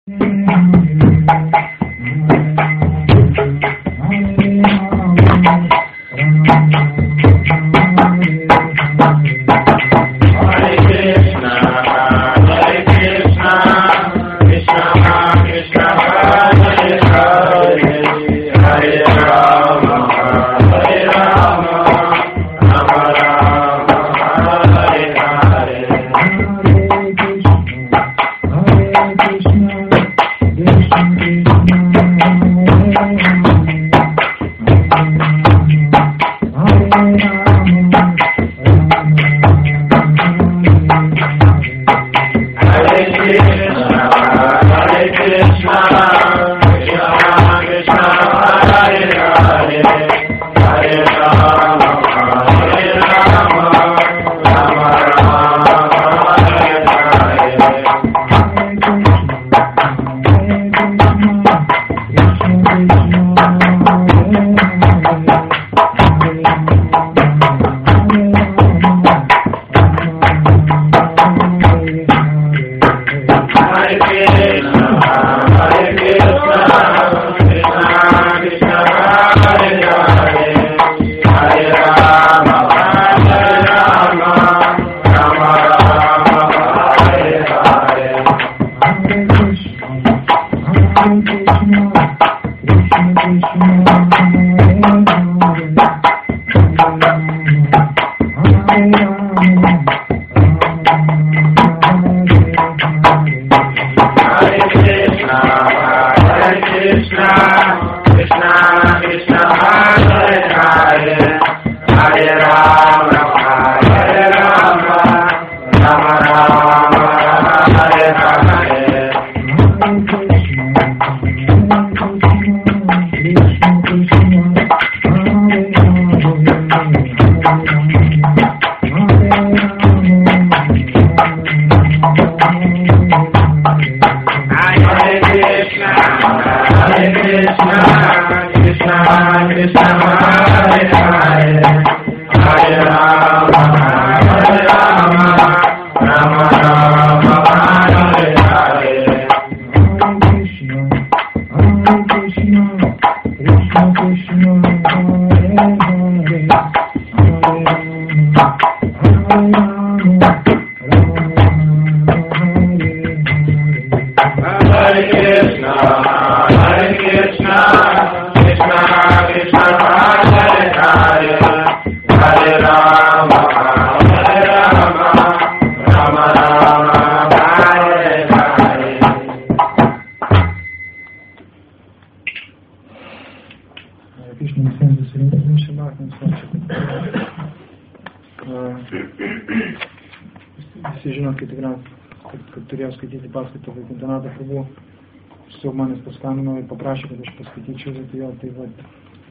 Visi žinot, kad tikriausiai, kad turėjau skaityti paskaitą Vaikundanato Prabhu. Tiesiog manęs paskambino ir paprašė, kad aš paskaityčiau, tai jo, tai vat.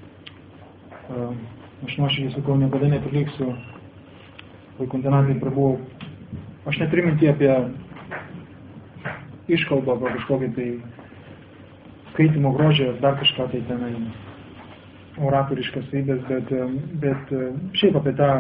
Aš nuoširdžiai sakau, niekada nepriliksiu Vaikundanatai Prabhu. Aš neturiu mintį apie iškalbą arba kažkokį tai skaitimo grožį, dar kažką tai tenai oratoriškas savybės, bet šiaip apie tą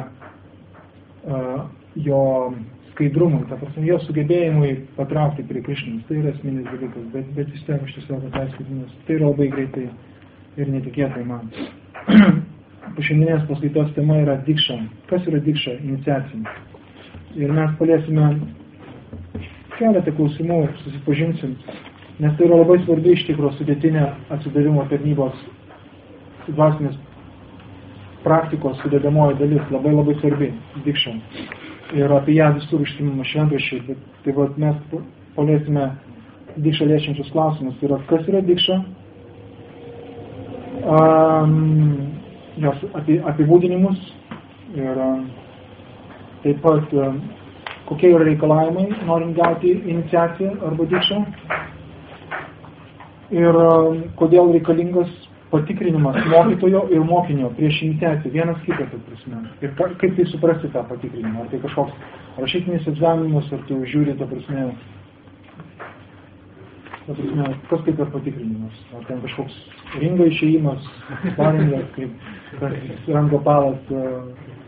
jo skaidrumui, ta prasme, jo sugebėjimui patraukti prie Krišnos. Tai yra esminis dalykas, bet vis tiek aš tiesiog ataskaitimas. Tai yra labai greitai ir netikėtai man. Šiandienės paskaitos tema yra dikša. Kas yra dikša? Iniciacija. Ir mes paliesime keletą klausimų, susipažinsim, nes tai yra labai svarbi iš tikro sudėtinė atsidavimo tarnybos dvasinės praktikos sudedamoji dalis, labai labai svarbi dikša. Ir apie ją visur užsiimama šventraščiai. Tai vat mes paliesime dikšą liečiančius klausimus. Tai yra, kas yra dikša? Jos apibūdinimus ir taip pat kokie yra reikalavimai, norint gauti iniciaciją arba dikšą. Ir kodėl reikalingas patikrinimas mokytojo ir mokinio prieš iniciaciją, vienas kitą, tai prasme. Ir kaip tai suprasti tą patikrinimą? Ar tai kažkoks rašytinis egzaminas, ar tu žiūri, ta prasme, kas kaip ir patikrinimas? Ar ten kažkoks ringo išėjimas, sparingas, kaip rango palas,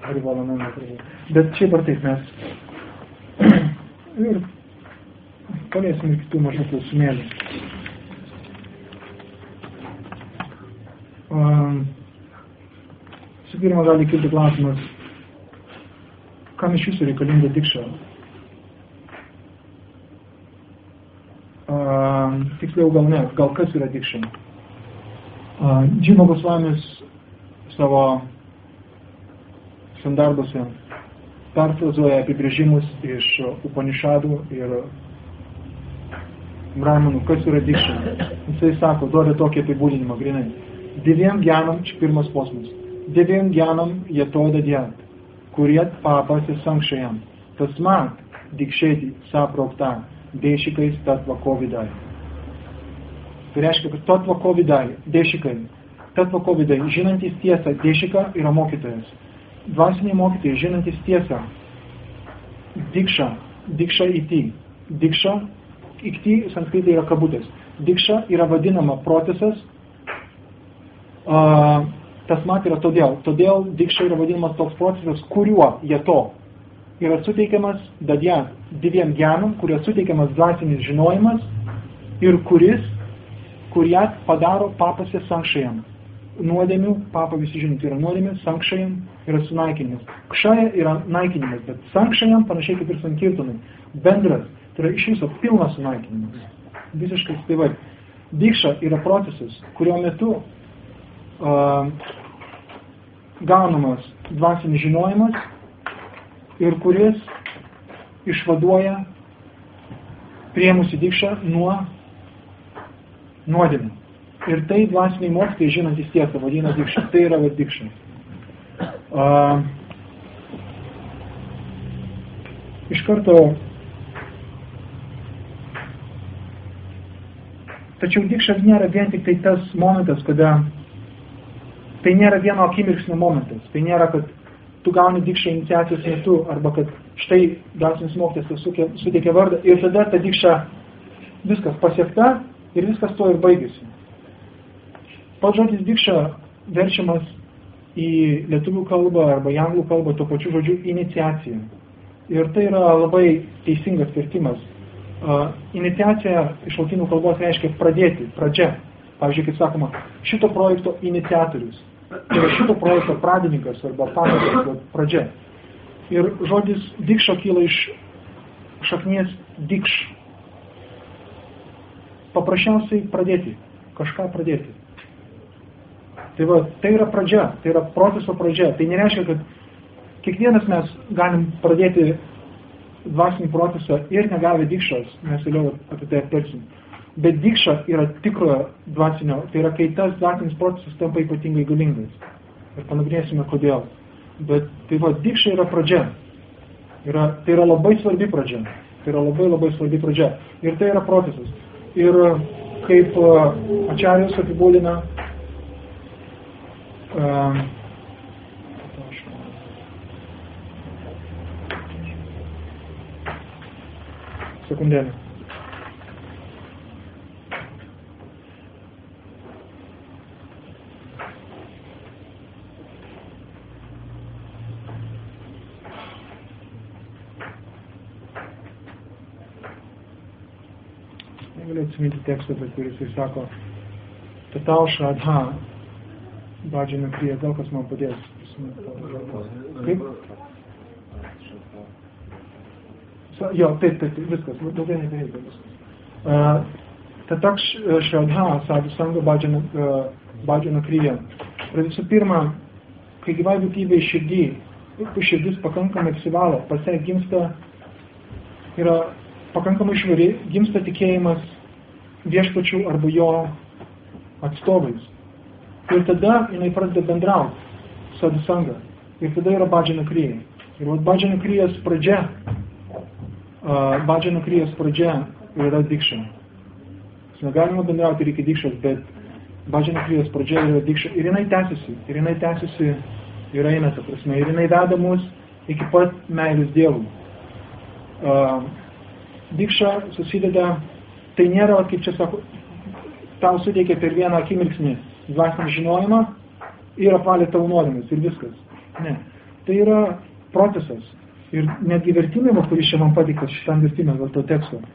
Harivalananda. Bet šiaip ar taip mes. Ir Paliesim ir kitų mažų klausimėlių. Su pirma gali kilti klausimas, kam iš jūsų reikalinga dikša? Tiksliau gal ne, gal kas yra dikša? Džima Gosvamis savo sandarbuose perfrazuoja apibrėžimus iš Upanishadų ir Brahmanų, kas yra dikša. Jisai sako, duoda tokį apibūdinimą grinai. Divyam gyanam, čia pirmas posmas. Divyam gyanam jatoda dhyat, kuriet papasi sankšajam. Tasmat dikšėti saprokta dešikais tatva kovidai. Tai reiškia, kad tatva kovidai, dešikai, tatva kovidai, žinantis tiesą, dešika yra mokytojas. Dvasiniai mokytojai, žinantis tiesą, dikša iti. Dikša, ikti sanskritai yra kabutės. Dikša yra vadinama procesas, tasmat yra todėl. Todėl dikša yra vadinamas toks procesas, kuriuo jato yra suteikiamas dadya diviem gyanam, kurio suteikiamas dvasinis žinojimas ir kuriat padaro papasė sankšajam. Nuodėmių, papa visi žinot, yra nuodėmė, sankšajam yra sunaikinimas. Kšaja yra naikinimas, bet sankšajam panašiai kaip ir sankirtonai. Bendras, tai yra iš viso pilnas sunaikinimas. Visiškai stivai. Dikša yra procesas, kurio metu gaunamas dvasinis žinojimas ir kuris išvaduoja priėmusi dikšą nuo nuodėmių. Ir tai dvasiniai mokytojai žinantys tiesą vadina dikša. Tai yra dikša. Iš karto tačiau dikša nėra vien tik tai tas momentas, kada tai nėra vieno akimirksnio momentas. Tai nėra, kad tu gauni dikšą iniciacijos metu, arba kad štai dvasinis mokytojas suteikia vardą ir tada ta dikša viskas pasiekta ir viskas to ir baigėsi. Pats žodis dikša verčiamas į lietuvių kalbą arba į anglų kalbą tuo pačiu žodžiu iniciacija. Ir tai yra labai teisingas vertimas. Iniciacija iš lotynų kalbos reiškia pradėti, pradžia. Pavyzdžiui, kaip sakoma, šito projekto iniciatorius. Tai yra šito projekto pradininkas arba pamatas, pradžia. Ir žodis dikša kyla iš šaknies dikš. Paprasčiausiai pradėti, kažką pradėti. Tai va, tai yra pradžia, tai yra proceso pradžia. Tai nereiškia, kad kiekvienas mes galim pradėti dvasinį procesą ir negavę dikšos, mes vėliau apie tai aptarsim. Bet dikša yra tikrojo dvasinio, tai yra kai tas dvasinis procesas tampa ypatingai galingas. Ir panagrinėsime kodėl. Bet tai va, dikša yra pradžia. Tai yra labai svarbi pradžia. Tai yra labai svarbi pradžia. Ir tai yra procesas. Ir kaip Ačarijus apibūdina sekundėlę. Negaliu atsiminti tekstą, bet kuris jis sako, Tatau Shraddha Bhajana Kriya, gal kas man padės. Kaip? Jo, taip, viskas, daugiau nebereikia viskas. Tatak Shraddha Sadhu Sangha Bhajana Kriya. Ir visų pirma, kai gyvai būtybė širdis pakankamai apsivalo, pasai gimsta, yra pakankamai švari, gimsta tikėjimas viešpačių arba jo atstovais. Ir tada jinai pradeda bendrauti sadhusanga. Ir tada yra bhajana kriya. Ir bhajana kriyos pradžia yra dikša. Negalima bendrauti reikia dikšos, bet bhajana kriyos pradžia yra dikša. Ir jinai tęsiasi ir eina, ta prasme. Ir jinai veda mus iki pat meilės Dievui. Dikša susideda, tai nėra, kaip čia sako, tau suteikia per vieną akimirksnį dvasinį žinojimą ir apvalė tavo nuodėmes ir viskas. Ne. Tai yra procesas. Ir netgi vertimai, kuris čia man patiktas šitam vertimui, dėl to teksto,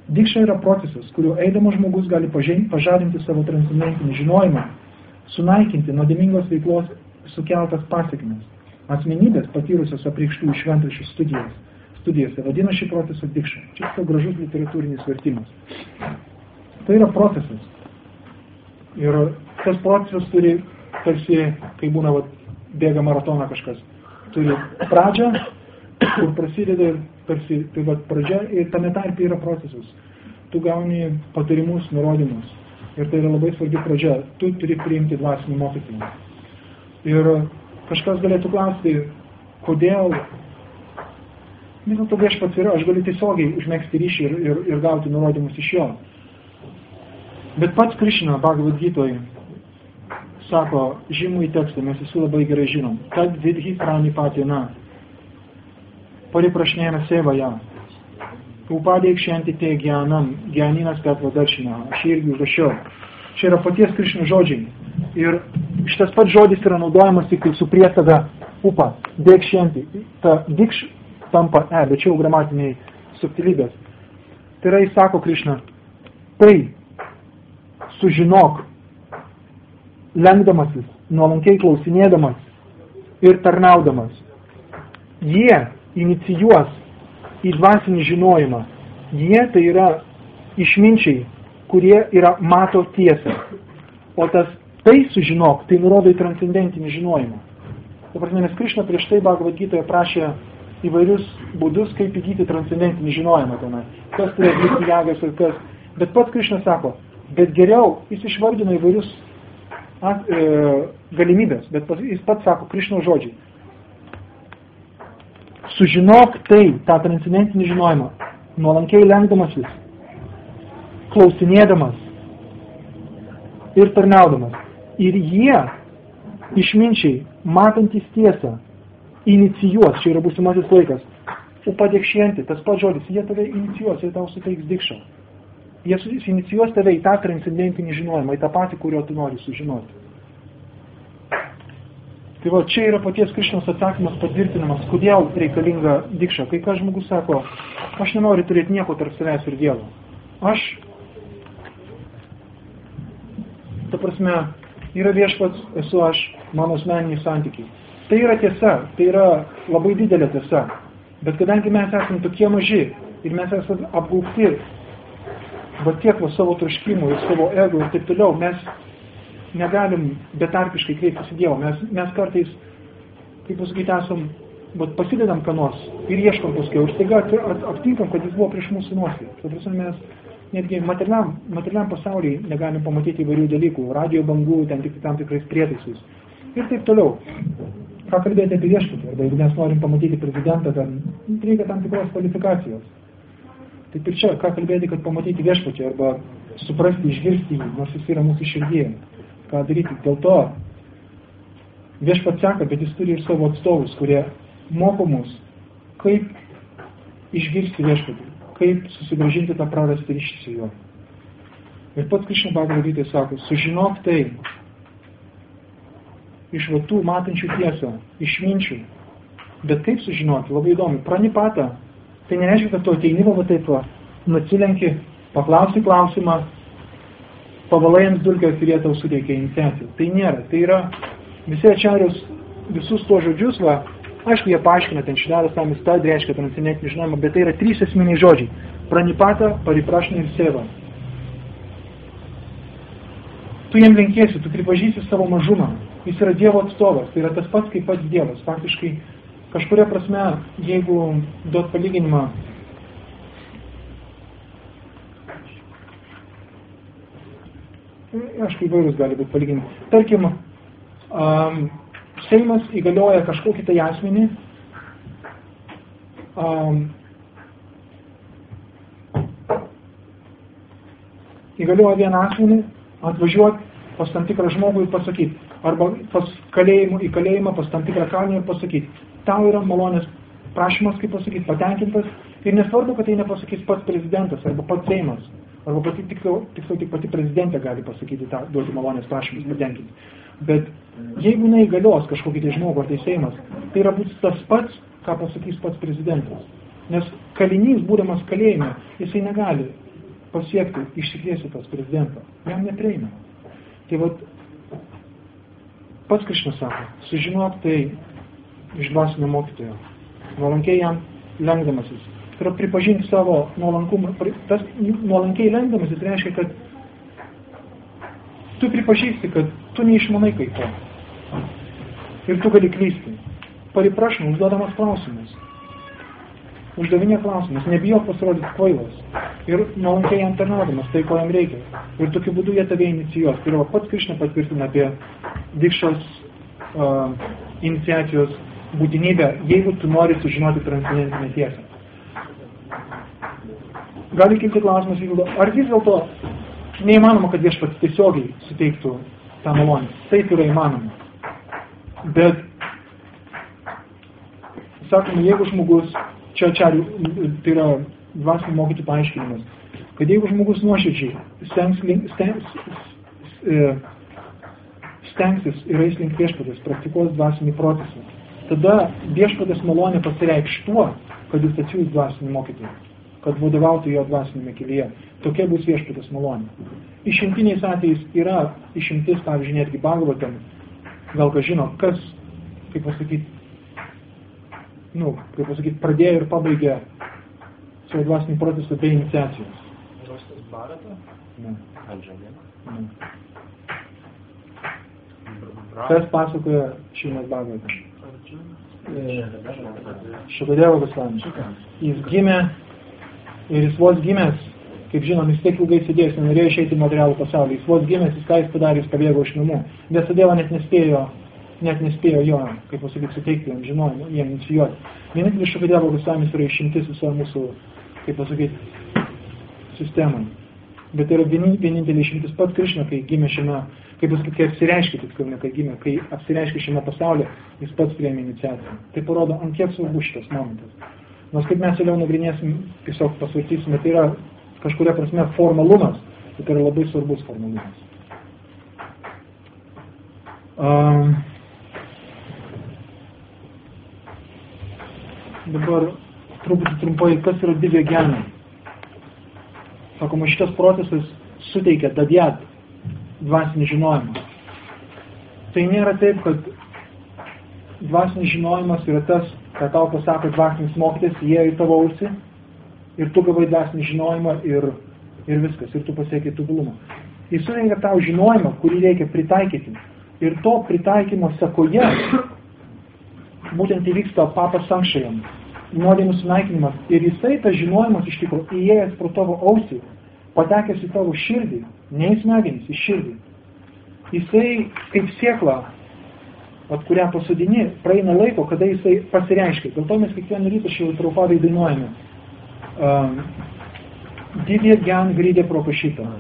Dikša yra procesas, kuriuo eidamas žmogus gali pažadinti savo transcendentinį žinojimą, sunaikinti nuodėmingos veiklos sukeltas pasekmes. Asmenybės patyrusios apreikštų šventraščių studijose vadina šį procesą dikša. Čia yra gražus literatūrinis vertimas. Tai yra procesas. Ir tas procesas turi, tarsi, kai būna bėga maratoną kažkas, turi pradžią, kur prasideda tarsi tai pradžia ir tame tarpe yra procesas. Tu gauni patarimus, nurodymus. Ir tai yra labai svarbi pradžia. Tu turi priimti dvasinį mokymą. Ir kažkas galėtų klausti, kodėl vis dėlto viešpats yra, aš galiu tiesiogiai užmegzti ryšį ir gauti nurodymus iš jo. Bet pats Krišna Bhagavad Gitoj sako žymų į tekstą, mes visi labai gerai žinom, kad vidhi pranipatina, pariprašnėna sevaja, upadėkščianti te gyanam, gyaninas katvadaršina, aš irgi užrašiau. Čia yra paties Krišna žodžiai. Ir šitas pats žodis yra naudojamas tik su priesaga upa, dėkščianti. Ta dikš tampa bet čia jau gramatiniai subtilybės. Tai yra, jis sako Krišna, tai sužinok, lenkdamasis, nuolankiai klausinėdamas ir tarnaudamas. Jie inicijuos į dvasinį žinojimą. Jie tai yra išminčiai, kurie mato tiesą. O tas tai sužinok, tai nurodo į transcendentinį žinojimą. Ta prasme, nes Krišna prieš tai Bhagavad Gitoje prašė įvairius būdus, kaip įgyti transcendentinį žinojimą tenai. Kas turi atlikti jagas ir kas. Bet pats Krišna sako, bet geriau jis išvardino įvairius galimybės, bet jis pats sako Krišnos žodžiai. Sužinok tai, tą transcendentinį žinojimą, nuolankiai lenkdamasis, klausinėdamas ir tarnaudamas. Ir jie, išminčiai, matantis tiesą, inicijuos, čia yra būsimasis laikas, upadėkščianti, tas pats žodis, jie tave inicijuos, jie tau suteiks dikšą. Jie inicijuos tave į tą transcendentinį žinojimą, į tą patį, kurio tu nori sužinoti. Tai va, čia yra paties Krišnos atsakymas patvirtinamas, kodėl reikalinga dikša. Kai ką žmogus sako, aš nenoriu turėti nieko tarp savęs ir Dievo. Ta prasme, yra viešpats, esu aš, mano asmeniniai santykiai. Tai yra tiesa, tai yra labai didelė tiesa. Bet kadangi mes esame tokie maži ir mes esame apgaubti tiek savo troškimų ir savo ego ir taip toliau, mes negalim betarpiškai kreiptis į Dievą. Mes kartais, kaip pasakyti, pasidedam ką nors ir ieškom paskui. Ir staiga aptinkam, kad jis buvo prieš mūsų nosį. Tai prasme, mes netgi materialiam pasaulyje negalim pamatyti įvairių dalykų, radio bangų, tam tikrais prietaisais. Ir taip toliau. Ką kalbėti apie viešpatį? Arba jeigu mes norim pamatyti prezidentą, ten reikia tam tikros kvalifikacijos. Taip ir čia, ką kalbėti, kad pamatyti viešpatį, arba suprasti, išgirsti jį, nors jis yra mūsų širdyje. Ką daryti? Dėl to viešpats seka, bet jis turi ir savo atstovus, kurie moko mus, kaip išgirsti viešpatį, kaip susigrąžinti tą prarastą ryšį su juo. Ir pats Krišna Bhagavad Gitoje sako, sužinok tai, iš tų matančių tiesą, išminčių. Bet kaip sužinoti? Labai įdomu. Pranipata. Tai nereiškia, kad tu ateini taip, nusilenki, paklausi klausimą, pavalai ant dulkės ir jie tau suteikia iniciaciją. Tai nėra. Tai yra visi atšiaurius visus tuos žodžius, aišku, jie paaiškina, ten šidaras tam įstad, reiškia transcendentinį žinojimą, bet tai yra 3 esminiai žodžiai. Pranipata, pariprašna ir seva. Tu jam lenkiesi, tu pripažįsi savo mažumą. Jis yra Dievo atstovas, tai yra tas pats kaip pats Dievas. Faktiškai, kažkuria prasme, jeigu duot palyginimą, aišku, įvairūs gali būti palyginimai. Tarkim, Seimas įgalioja kažkokį tai asmenį, įgalioja vieną asmenį, atvažiuoti pas tam tikrą žmogų ir pasakyti, arba į kalėjimą pas tam tikrą kalinį ir pasakyti, tau yra malonės prašymas, kaip pasakyti, patenkintas, ir nesvarbu, kad tai nepasakys pats prezidentas, arba pats Seimas, arba tiksliau tik pati prezidentė gali pasakyti tą, duoti malonės prašymus patenkinti. Bet jeigu neįgalios kažkokį tai žmogų ar tai Seimas, tai yra būti tas pats, ką pasakys pats prezidentas. Nes kalinys, būdamas kalėjime, jisai negali pasiekti išsikviesti pas prezidentą, jam neprieinama. Tai vat, pats Krišna sako, sužinok tai iš dvasinio mokytojo, nuolankiai jam lenkdamasis. Tai yra pripažinti savo nuolankumą. Tas nuolankiai lenkdamasis reiškia, kad tu pripažįsti, kad tu neišmanai kai ko. Ir tu gali klysti. Pariprašom, užduodamas klausimus. Uždavinė klausimus, nebijok pasirodyti kvailas. Ir nuolankiai jam tarnaudamas tai, ko jam reikia. Ir tokiu būdu jie tave inicijuos. Tai yra pats Krišna patvirtina apie dikšos iniciacijos būtinybę, jeigu tu nori sužinoti transcendentinę tiesą. Gali kilti klausimas, ar vis dėlto neįmanoma, kad viešpats tiesiogiai suteiktų tą malonę. Taip yra įmanoma. Bet, sakome, jeigu žmogus, čia tai yra dvasinių mokytojų paaiškinimas, kad jeigu žmogus nuoširdžiai stengsis ir eis link viešpatės, praktikuos dvasinį procesą, tada viešpatės malonė pasireikš tuo, kad jis atsiųs dvasinį mokytoją, kad vadovautų jo dvasinėme kelyje. Tokia bus viešpatės malonė. Išimtiniais atvejais yra išimtis, pavyzdžiui, netgi Bhagavatam, gal kas žino, kas, kaip pasakyti, pradėjo ir pabaigė savo dvasinį procesą be iniciacijos. Rostas Bharata? Ne. Anžanė? Kas pasakoja Šrimas Bhagavatam? Šukadeva Gosvami. Jis gimė ir jis vos gimęs, kaip žinom, jis tiek ilgai sėdėjęs, nenorėjo išeiti į materialų pasaulį. Jis vos gimęs, jis ką jis padarė, jis pabėgo iš namų. Vėsadeva net nespėjo jo, kaip pasakyti, suteikti jam žinojimą, jam inicijuoti. Vienintelis Šukadeva Gosvamis yra išimtis viso mūsų, kaip pasakyti, sistemai. Bet tai yra vienintelė išimtis pats Krišna, kai gimė šiame, kaip pasakyti, kai apsireiškė, tiksliau ne kai gimė, kai apsireiškė šiame pasaulyje, jis pats priėmė iniciaciją. Tai parodo, ant kiek svarbus šitas momentas. Nors kaip mes vėliau nagrinėsim, tiesiog pasvartysime, tai yra kažkuria prasme formalumas, tai yra labai svarbus formalumas. Dabar trumpai, kas yra divya gyanai. Sakoma, šitas procesas suteikia dadyat dvasinį žinojimą. Tai nėra taip, kad dvasinis žinojimas yra tas, ką tau pasako dvasinis mokytis, jie į tavo ausį ir tu gavai dvasinį žinojimą ir viskas, ir tu pasiekai tobulumą. Jis suteikia tau žinojimą, kurį reikia pritaikyti. Ir to pritaikymo sekoje būtent įvyksta papas sankšajam, nuodėmių sunaikinimas. Ir jisai, tas žinojimas iš tikrųjų, įėjęs pro tavo ausį, patekęs į tavo širdį, ne į smegenis, į širdį. Jisai kaip sėkla, kurią pasodini, praeina laiko, kada jisai pasireiškia. Dėl to mes kiekvieną rytą šį traupadai dainuojame. Divya gyan grydė propašyta.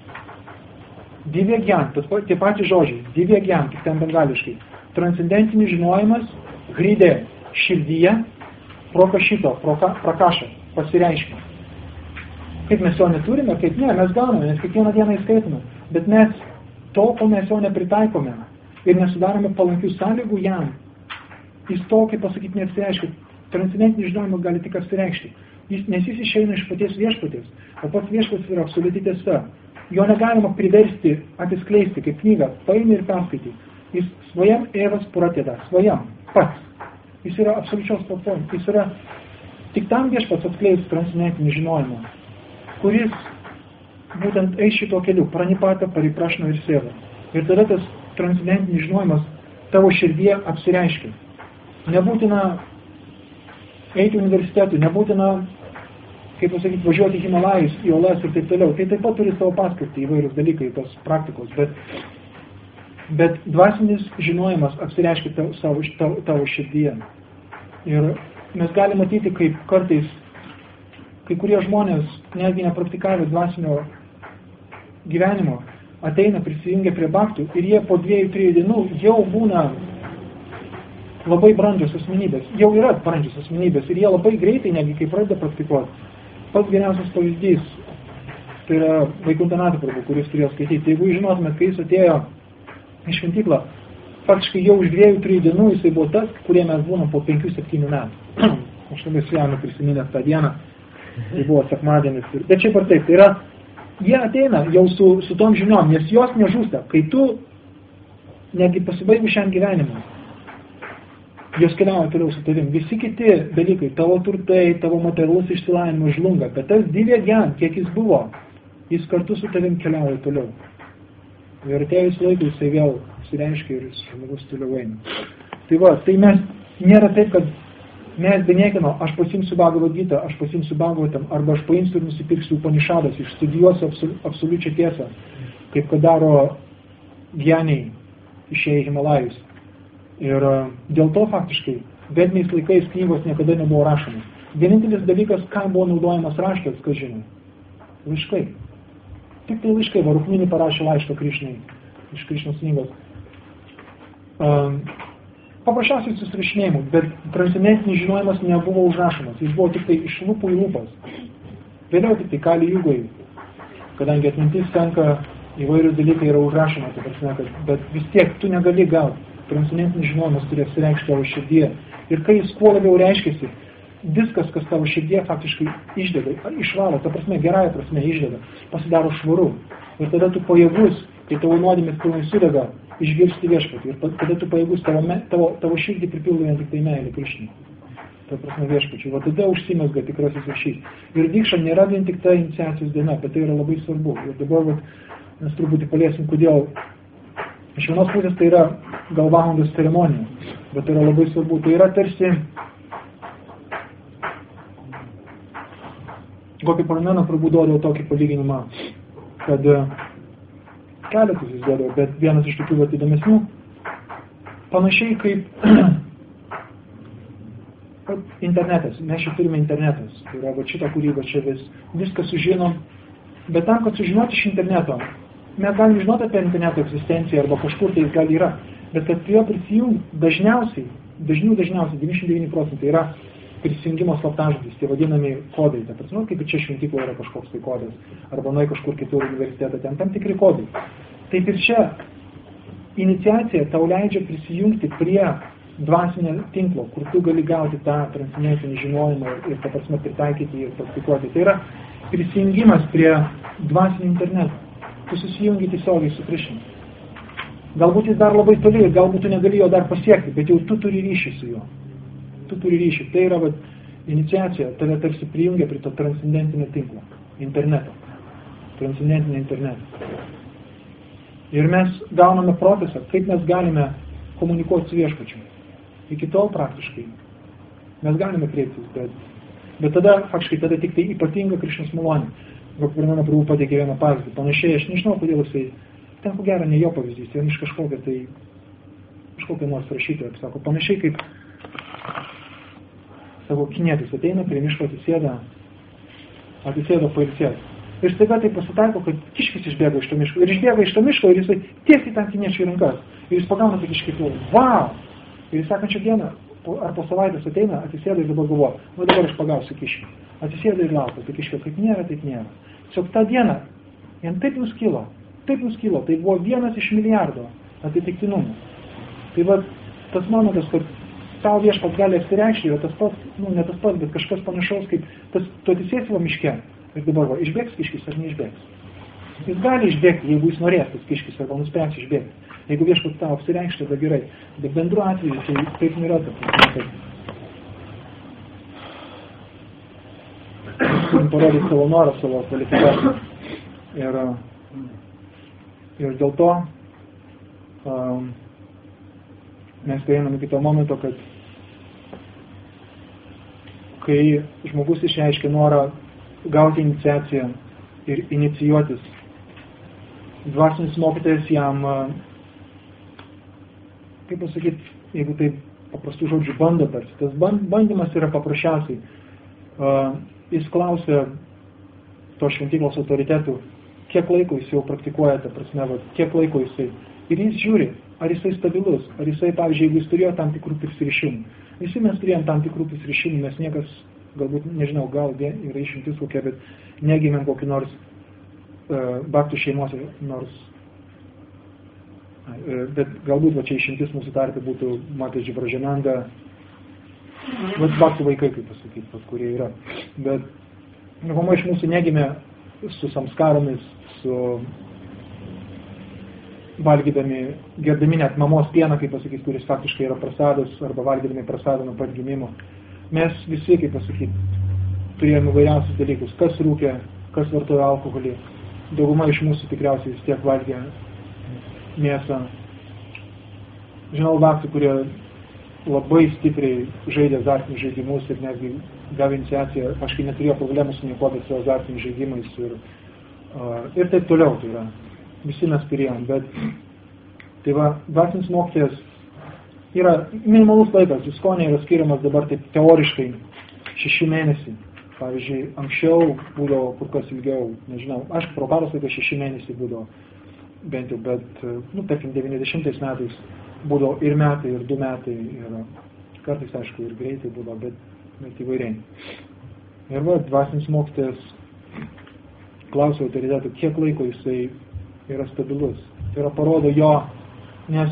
Divya gyan, tie patys žodžiai, divya gyan, tik ten bengališkai. Transcendentinis žinojimas grydė širdyje, propašyto, prakaša, pasireiškia. Kaip mes jo neturime, kaip ne, mes gauname, nes kiekvieną dieną įskaitome. Bet mes to, ko mes jo nepritaikome ir nesudarome palankių sąlygų jam, jis to, kaip pasakyti, neapsireiškia. Transcendentinis žinojimas gali tik apsireikšti. Nes jis išeina iš paties viešpatės, o pats viešpatės yra absoliuti tiesa. Jo negalima priversti atsiskleisti kaip knygą, paimi ir perskaityti. Jis svajam evas puratėda, svajam, pats. Jis yra absoliučios platformos. Jis yra tik tam viešpats atskleis transcendentinį žinojimą, kuris būtent eis šito keliu, pranipata, pariprašna ir seva. Ir tada tas transcendentinis žinojimas tavo širdyje apsireiškia. Nebūtina eiti universitetų, nebūtina, kaip pasakyti, važiuoti į Himalajus, į Olas ir taip toliau. Tai taip pat turi savo paskirtį įvairius dalykai, tos praktikos, bet dvasinis žinojimas apsireiškia tavo širdyje. Ir mes galime matyti, kaip kartais kai kurie žmonės, netgi nepraktikavę dvasinio gyvenimo, ateina, prisijungia prie bhaktų ir jie po 2-3 dienų jau būna labai brandžios asmenybės. Jau yra brandžios asmenybės ir jie labai greitai, netgi kai pradeda praktikuoti. Pats geriausias pavyzdys, tai yra Vaikuntanata Prabhu, kuris turėjo skaityti. Jeigu žinotumėt, kai jis atėjo į šventyklą, faktiškai jau už 2-3 dienų jisai buvo tas, kurie mes būnam po 5-7 metų. Aš labai svejame prisiminęs tą dieną. Tai buvo sekmadienis. Bet šiaip ar taip, tai yra jie ateina jau su tom žiniom, nes jos nežūsta. Kai tu, netgi pasibaigus šiam gyvenimui, jos keliauja toliau su tavim. Visi kiti dalykai, tavo turtai, tavo materialus išsilavinimas žlunga, bet tas divė gyan, kiek jis buvo, jis kartu su tavim keliauja toliau. Ir atėjus laikui jisai vėl sireiškia ir žmogus toliau eina. Tai va, tai mes nėra taip, kad mes be niekino, aš pasimsiu Bhagavad Gita, aš pasimsiu Bhagavatam, arba aš paimsiu ir nusipirksiu Upanishadas, išstudijuosiu absoliučią tiesą, kaip kad daro gyaniai išėję į Himalajus. Ir dėl to faktiškai vediniais laikais knygos niekada nebuvo rašomas. Vienintelis dalykas, kam buvo naudojamas raštas, kas žino? Laiškai. Tik tai laiškai. Rukmini parašė laišką Krišnai iš Krišnos knygos. Paprasčiausiai susirašinėjimų, bet transcendentinis žinojimas nebuvo užrašomas. Jis buvo tik tai iš lūpų į lūpas. Vėliau tik tai Kali Jugai, kadangi atmintis tenka, įvairius dalykai yra užrašoma, tai prasme, bet vis tiek tu negali gauti. Transcendentinis žinojimas turi apsireikšti tavo širdyje. Ir kai jis kuo labiau reiškiasi, viskas, kas tavo širdyje faktiškai išdeda, išvaro, ta prasme, gerąja prasme išdeda, pasidaro švaru. Ir tada tu pajėgus, kai tavo nuodėmės pilnai sudega, išgirsti viešpatį. Ir tada tu pajėgus tavo širdį pripildo vien tik tai meilė Krišnai. Ta prasme viešpačiui. Va tada užsimezga tikrasis ryšys. Ir dikša nėra vien tik ta iniciacijos diena, bet tai yra labai svarbu. Ir dabar mes truputį paliesim, kodėl. Iš vienos pusės tai yra gal valandos ceremonija, bet tai yra labai svarbu. Tai yra tarsi Gopi Paramena Prabhu duodavo tokį palyginimą, kad keletus jis duodavo, bet vienas iš tokių įdomesnių, panašiai kaip internetas. Mes čia turime internetas. Tai yra šitą kūrybą čia viską sužinom, bet tam, kad sužinoti iš interneto, mes galim žinoti apie interneto egzistenciją arba kažkur tai jis gal yra, bet kad prie jo prisijungti dažniausiai 99% yra prisijungimo slaptažodis, tie vadinami kodai. Ta prasme, kaip ir čia šventykloje yra kažkoks tai kodas, arba nuo kažkur kitur universitetą, ten tam tikri kodai. Taip ir čia iniciacija tau leidžia prisijungti prie dvasinio tinklo, kur tu gali gauti tą transcendentinį žinojimą ir ta prasme pritaikyti ir praktikuoti. Tai yra prisijungimas prie dvasinio interneto. Tu susijungi tiesiogiai su Krišna. Galbūt jis dar labai toli, galbūt tu negali jo dar pasiekti, bet jau tu turi ryšį su juo. Tu turi ryšį. Tai yra iniciacija, tave tarsi prijungia prie to transcendentinio tinklo, interneto. Transcendentinio interneto. Ir mes gauname procesą, kaip mes galime komunikuoti su viešpačiu. Iki tol praktiškai mes galime kreiptis, bet tada faktiškai tada tik tai ypatinga Krišnos malonė. Gopi Prabhu pateikė vieną pavyzdį. Panašiai, aš nežinau, kodėl jisai, ten ko gero ne jo pavyzdys, ten iš kažkokio nors rašytojo, sako, panašiai kaip, sako, kinietis ateina prie miško, atsisėdo pailsėti. Ir staiga tai pasitaiko, kad kiškis išbėga iš to miško. Ir išbėga iš to miško ir jisai tiesiai tam kiniečiui rankas. Ir jis pagauna tai kiškį, wow! Ir jis sekančią dieną, ar po savaitės ateina, atsisėda ir dabar galvoja, dabar aš pagausiu kiškį. Atsisėda ir laukia, tai kiškio, kaip nėra, taip nėra. Tiesiog tą dieną, jam taip nuskilo, tai buvo 1 iš milijardo atitiktinumų. Tai va, tas momentas, kad tau viešpats gali atsireikšti, yra tas pats, ne tas pats, bet kažkas panašaus, kaip tu atsisėsi va miške ir dabar va, išbėgs kiškis ar neišbėgs. Jis gali išbėgti, jeigu jis norės tas kiškis arba nuspręs išbėgti. Jeigu viešpats tau apsireikšti, tada gerai. Bet bendru atveju tai taip nėra tas. Turim parodyti savo norą, savo kvalifikaciją. Ir dėl to mes prieiname iki to momento, kad kai žmogus išreiškia norą gauti iniciaciją ir inicijuotis, dvasinis mokytojas jam, kaip pasakyti, jeigu taip paprastų žodžių bando tarsi, tas bandymas yra paprasčiausiai. Jis klausia to šventyklos autoritetų, kiek laiko jis jau praktikuoja, ta prasme, kiek laiko jisai. Ir jis žiūri, ar jisai stabilus, ar jisai, pavyzdžiui, jeigu jis turėjo tam tikrų prisirišimų. Visi mes turėjom tam tikrų prisirišimų, mes niekas, galbūt, nežinau, gal yra išimtis kokia, bet negimėm kokį nors baktų šeimos, bet galbūt va čia išimtis mūsų tarpe būtų Mataji Vrajananda, baktų vaikai, kaip pasakyti, kurie yra. Bet iš mūsų negimė su samskaromis, su valgydami, gerdami net mamos pieną, kaip pasakyti, kuris faktiškai yra prasadas, arba valgydami prasadą nuo pat gimimo. Mes visi, kaip pasakyti, turėjome vairiausius dalykus. Kas rūkė, kas vartojo alkoholį. Dauguma iš mūsų tikriausiai vis tiek valgė mėsą. Žinau vaktų, kurie labai stipriai žaidė azartinius žaidimus ir netgi gavę iniciaciją, aš kai neturėjau problemų su nieko, bet su azartiniais žaidimais ir taip toliau. Tai yra. Visi mes turėjom, bet tai va, dvasinis mokytojas yra minimalus laikas, Iskonė yra skiriamas dabar taip teoriškai 6 mėnesiai. Pavyzdžiui, anksčiau būdavo kur kas ilgiau, nežinau, aš proparos laikas 6 mėnesiai būdavo, bent jau, bet, tarkim, 90 metais būdavo ir metai, ir 2 metai, ir kartais, aišku, ir greitai būdavo, bet įvairiai. Ir va, dvasinis mokytojas klausia autoritetų, kiek laiko jisai yra stabilus. Tai yra parodo jo, nes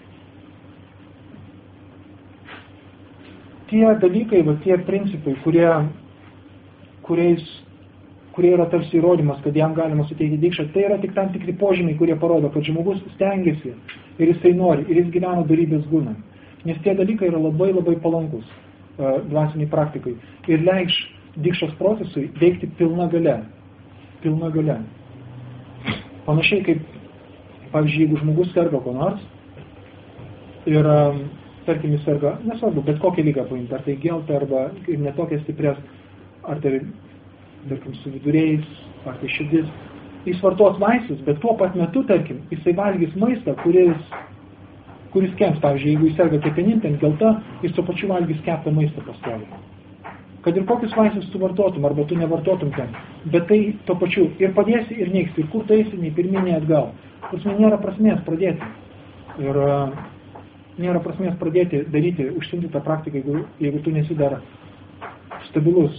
tie dalykai, va, tie principai, kurie yra tarsi įrodymas, kad jam galima suteikti dikšą, tai yra tik tam tikri požymiai, kurie parodo, kad žmogus stengiasi ir jisai nori, ir jis gyvena dorybės gūną. Nes tie dalykai yra labai labai palankus dvasiniai praktikai ir leidž dikšos procesui veikti pilna galia. Pilna galia. Panašiai kaip, pavyzdžiui, jeigu žmogus serga ko nors ir, tarkim, jis serga, nesvarbu, bet kokią lygą paimti, ar tai geltą, arba ir netokia stiprės, ar tai, tarkim, su viduriais, ar tai širdis, jis vartos vaistus, bet tuo pat metu, tarkim, jisai valgys maistą, kuris kems, pavyzdžiui, jeigu jis serga kepenim, ten gelta, jis tuo pačiu valgys keptą maistą pastoviai. Kad ir kokius vaistus tu vartotum, arba tu nevartotum ten, bet tai tuo pačiu ir padėsi, ir neiksi, ir kur tu eisi, nei pirmin, nei atgal. Prasme, nėra prasmės pradėti. Ir nėra prasmės pradėti daryti, užsiimti tą praktiką, jeigu tu nesi dar stabilus.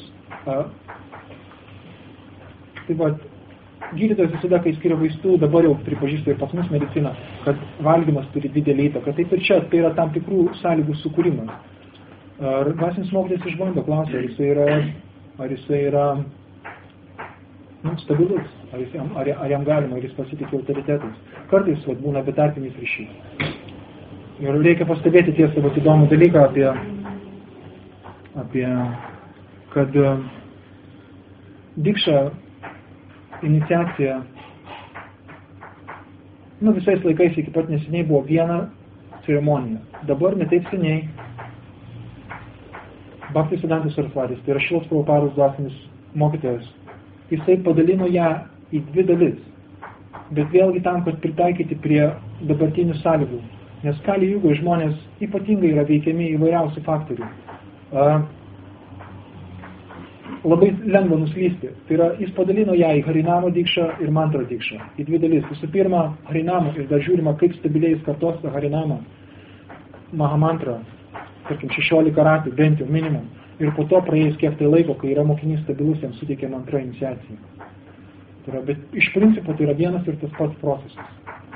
Taip pat, gydytojas visada, kai skiria vaistų, dabar jau pripažįsta ir pas mus medicina, kad valgymas turi didelį įtaką. Taip ir čia, tai yra tam tikrų sąlygų sukūrimas. Ar dvasinis mokytojas išbando, klausia, ar jisai yra stabilus, ar jam galima, ar jis pasitikė autoritetais. Kartais būna betarpinis ryšys. Ir reikia pastebėti tiesą įdomų dalyką apie kad dikša iniciacija visais laikais iki pat neseniai buvo viena ceremonija. Dabar netaip seniai Bhaktisiddhanta Sarasvatis, tai yra Šilos Prabhupados dvasinis mokytojas, jisai padalino ją į 2 dalis, bet vėlgi tam, kad pritaikyti prie dabartinių sąlygų, nes Kali Jugoje žmonės ypatingai yra veikiami įvairiausių faktorių. Labai lengva nuslysti. Tai yra, jis padalino ją į Harinamo dikšą ir mantra dikšą, į 2 dalis. Visų pirma, Harinamo ir dar žiūrima, kaip stabiliai jis kartos tą Harinamą, Mahamantrą, tarkim, 16 ratų, bent jau minimum. Ir po to praėjus kiek tai laiko, kai yra mokinys stabilus, jam suteikiama antra iniciacija. Tai yra, bet iš principo tai yra vienas ir tas pats procesas.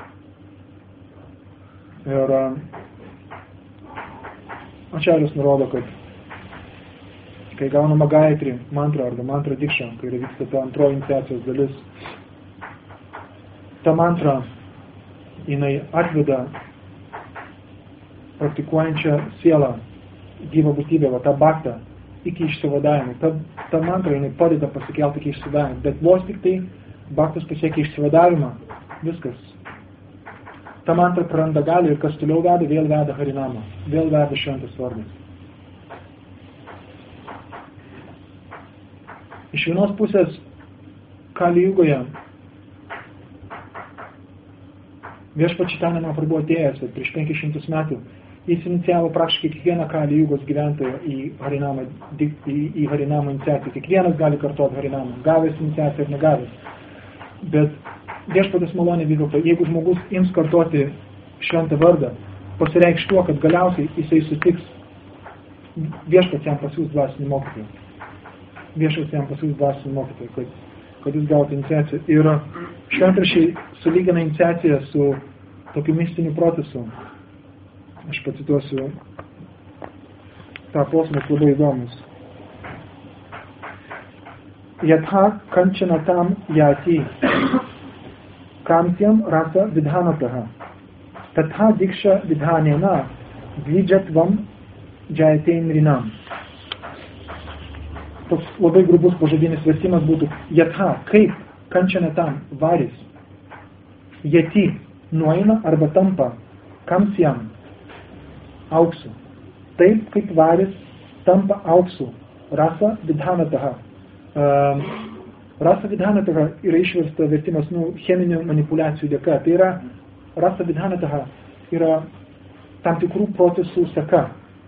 Ir Ačarjus nurodo, kad kai gaunama Gayatri mantra arba mantra dikša, kai vyksta ta antroji iniciacijos dalis, ta mantra, jinai atveda praktikuojančią sielą, gyvą būtybę, tą baktą, iki išsivadavimo. Ta mantra, jinai padeda pasikelti iki išsivadavimo, bet vos tik tai baktas pasiekia išsivadavimą, viskas. Ta mantra praranda galią ir kas toliau veda, vėl veda Harinamą, vėl veda šventas vardas. Iš vienos pusės Kali Jugoje viešpats Čitanja Mahaprabhu atėjęs prieš 500 metų, jis inicijavo praktiškai kiekvieną Kali Jugos gyventoją į Harinamą iniciaciją. Kiekvienas gali kartuoti Harinamą, gavęs iniciaciją ir negavęs. Bet viešpatės malonė vis dėlto, jeigu žmogus ims kartoti šventą vardą, pasireikš tuo, kad galiausiai jisai sutiks viešpats jam pasiūs dvasinį mokytoją. Viešpats jam pasiūs dvasinį mokytoją, kad jis gautų iniciaciją. Ir šventraščiai sulygina iniciaciją su tokiu mistiniu procesu. Aš pacituosiu tą posmą, labai įdomus. Yatha kanchanatam yati kamsyam rasa vidhanataha tatha diksha vidhanena dvijatvam jayate nrinam. Toks labai grubus pažodinis vertimas būtų Yatha, kaip kanchanatam varis yati nueina arba tampa kamsyam auksu. Taip kaip varis tampa auksu. Rasa vidhanataha. Rasa vidhanataha yra išversta vertimas cheminių manipulacijų dėka. Tai yra rasa vidhanataha yra tam tikrų procesų seka.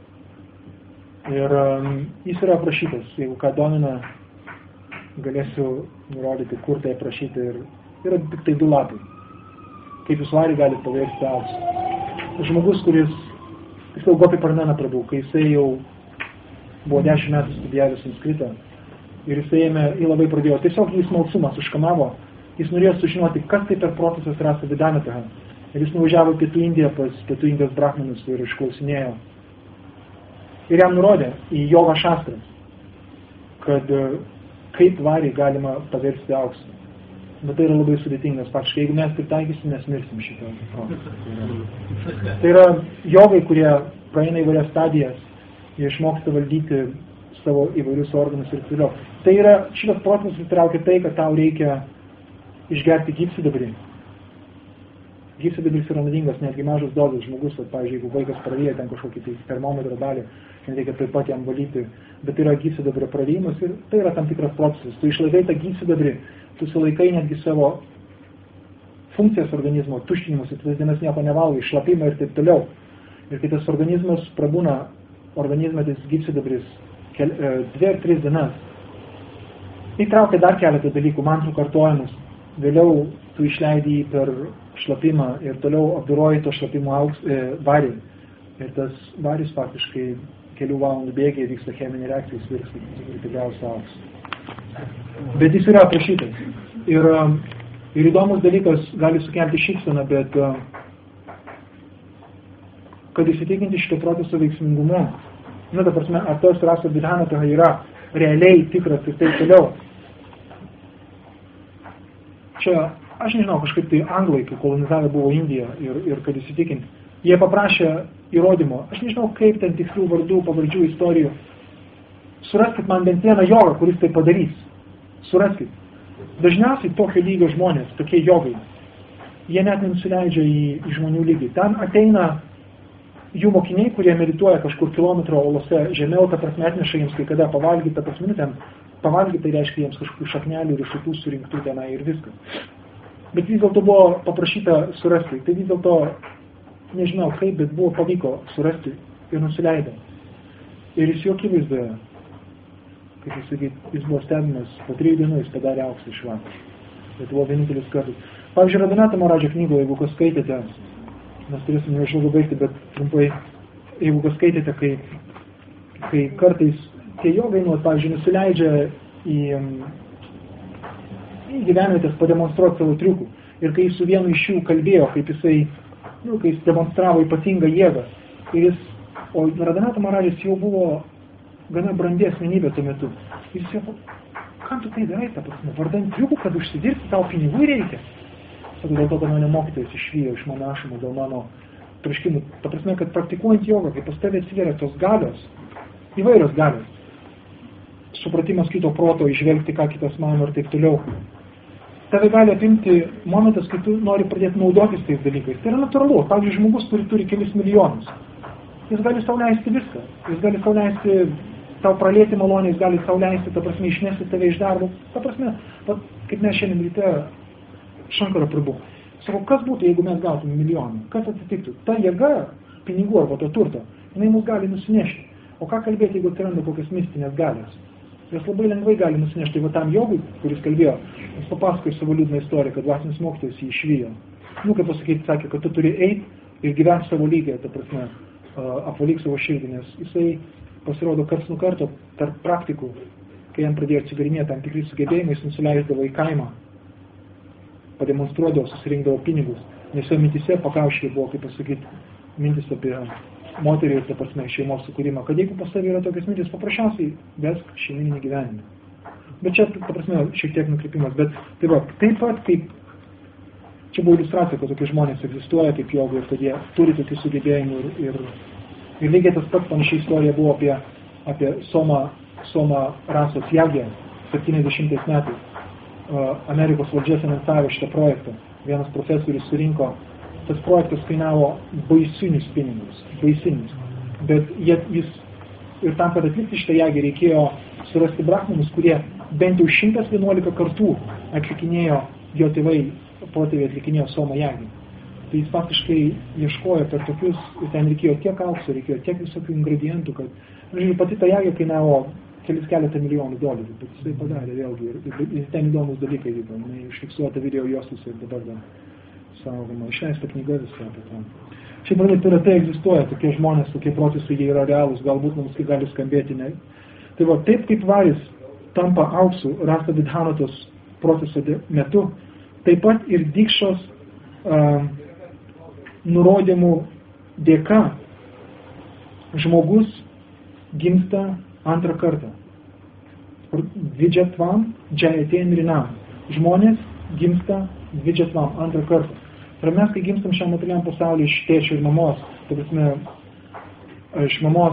Ir jis yra aprašytas. Jeigu ką domina, galėsiu nurodyti, kur tai aprašyti. Ir yra tik tai 2 lapai. Kaip jūs varį galite paversti auksu. Žmogus, kuris tiksliau Gopi Parnana pradau, kai jisai jau buvo 10 metų studijavęs sanskritą ir jisai jį labai pradėjo. Tiesiog jis smalsumas užkamavo, jis norėjo sužinoti, kas tai per procesas rasa vidhanataha. Ir jis nuvažiavo Pietų Indiją pas Pietų Indijos brahmanus ir išklausinėjo. Ir jam nurodė į joga šastras, kad kaip varį galima paversti auksu. Bet tai yra labai sudėtingas. Faktiškai, jeigu mes pritaikysim, mes mirsim šitą procesą. Tai yra jogai, kurie praeina įvairias stadijas, jie išmoksta valdyti savo įvairius organus ir toliau. Tai yra, šitas procesas įtraukia tai, kad tau reikia išgerti gyvsidabrį. Gyvsidabris yra naudingas, netgi mažas dozes žmogus, pavyzdžiui, jeigu vaikas praryja ten kažkokį tai termometro dalį, reikia taip pat jam valyti, bet tai yra gyvsidabrio praryjimas ir tai yra tam tikras procesas. Tu išlaikai tą gyvsidabrį, tu sulaikai netgi savo funkcijas organizmo, tuštinimus, tu tas dienas nieko nevalgai, šlapimą ir taip toliau. Ir kai tas organizmas prabūna, organizme tas gyvsidabris 2 ar 3 dienas, įtraukia dar keletą dalykų, mantrų kartojimus, vėliau tu išleidai jį per šlapimą ir toliau apdoroji to šlapimo varį. Ir tas varis faktiškai kelių valandų bėgiai vyksta cheminė reakcija, jis virsta ir tikriausia auksu. Bet jis yra aprašytas. Ir įdomus dalykas gali sukelti šypseną, bet kad įsitikinti šito proceso veiksmingumu, ta prasme, ar tos rasa vidhanataha yra realiai tikras ir taip toliau. Čia, aš nežinau, kažkaip tai anglai, kai kolonizavę buvo Indiją ir kad įsitikinti, jie paprašė įrodymo. Aš nežinau, kaip ten tikslių vardų, pavardžių, istorijų. Suraskit man bent vieną jogą, kuris tai padarys. Suraskit. Dažniausiai tokio lygio žmonės, tokie jogai, jie net nenusileidžia į žmonių lygį. Ten ateina jų mokiniai, kurie medituoja kažkur kilometro olose žemiau, ta prasme atneša jiems kai kada pavalgyti, ta prasme ten pavalgyti, tai reiškia jiems kažkokių šaknelių ir šitų surinktų tenai ir viskas. Bet vis dėlto buvo paprašyta surasti. Tai vis dėlto, nežinau kaip, bet buvo pavyko surasti ir nusileido. Ir jis jo akivaizdoje, kaip jis sakyt, jis buvo stebimas, po 3 dienų jis padarė auksą iš vakar. Tai buvo vienintelis kartas. Pavyzdžiui, Radhanath Maharadžo knygoje, jeigu kas skaitėte, mes turėsime neužilgo baigti, bet trumpai, jeigu kas skaitėte, kai kartais tie jogai, pavyzdžiui, nusileidžia į gyvenvietės pademonstruoti savo triukų. Ir kai jis su vienu iš jų kalbėjo, kaip jisai, kai jis demonstravo ypatingą jėgą. O Radhanath Maharadžas jau buvo gana brandi asmenybė tuo metu. Jis sako, kam tu tai darai, ta prasme, vardan triukų, kad užsidirbti, tau pinigų reikia. Sako, dėl to, kad mane mokytojas išvijo iš mano ašamų dėl mano troškimų. Ta prasme, kad praktikuojant jogą, kai pas tavę atsiveria tos galios, įvairios galios, supratimas kito proto, išvelgti, ką kitas mano ir taip toliau. Tave gali apimti momentas, kai tu nori pradėti naudotis tais dalykais. Tai yra natūralu. Pavyzdžiui, žmogus, kuris turi kelis milijonus. Jis gali sau leisti viską. Jis gali sau leisti tau pralėti malonę, jis gali sau leisti, ta prasme, išnesti tave iš darbo. Ta prasme, kaip mes šiandien ryte Šankara Prabhu. Sako, kas būtų, jeigu mes gautume milijoną? Kas atsitiktų? Ta jėga, pinigų arba to turto, jinai mus gali nusinešti. O ką kalbėti, jeigu atsiranda kokias mistinės galios? Jos labai lengvai gali nusinešti. Tai va tam jogui, kuris kalbėjo, jis papasakojo savo liūdną istoriją, kad dvasinis mokytojas jį išvijo. Kaip pasakyti, sakė, kad tu turi eiti ir gyventi savo lygiai, ta prasme, apvalyk savo širdį, nes jisai pasirodo karts nuo karto tarp praktikų, kai jam pradėjo atsigarinėti tam tikri sugebėjimai, jis nusileisdavo į kaimą, pademonstruodavo, susirinkdavo pinigus, nes jo mintise pakaušyje buvo, kaip pasakyti, mintis apie moterį ir, ta prasme, šeimos sukūrimą, kad jeigu pas tavai yra tokias mintis, paprasčiausiai vesk šeiminį gyvenimą. Bet čia, ta prasme, šiek tiek nukrypimas. Bet taip pat, kaip čia buvo iliustracija, kad tokie žmonės egzistuoja kaip joga ir kad jie turi tokių sugebėjimų ir lygiai tas pats panašiai istorija buvo apie Soma rasos jagę 70 metais. Amerikos valdžia finansavo šitą projektą. Vienas profesorius surinko, tas projektas kainavo baisinius pinigus, baisinius. Bet jis ir tam, kad atlikti šitą jagę, reikėjo surasti brahmanus, kurie bent jau 111 kartų atlikinėjo jo tėvai, protėviai atlikinėjo Soma jagį. Tai jis faktiškai ieškojo per tokius, ten reikėjo tiek aukso, reikėjo tiek visokių ingredientų, kad pati ta jagė kainavo keletą milijonų dolerių, bet jisai padarė vėlgi ir ten įdomus dalykai vyko. Užfiksuota video juostus ir dabar dar saugoma. Išleista knyga visą apie tą. Šiaip manau, tai egzistuoja, tokie žmonės, tokie procesai, jie yra realūs, galbūt mums tai gali skambėti, ne? Tai va, taip kaip varis tampa auksu Rasta Vidhanatos proceso metu, taip pat ir dikšos nurodymų dėka žmogus gimsta antrą kartą. Dvidžatvam, džayate nrinam. Žmonės gimsta dvidžatvam antrą kartą. Ir mes, kai gimstam šiam materialiam pasaulyje iš tėčio ir mamos, tai prasme, iš mamos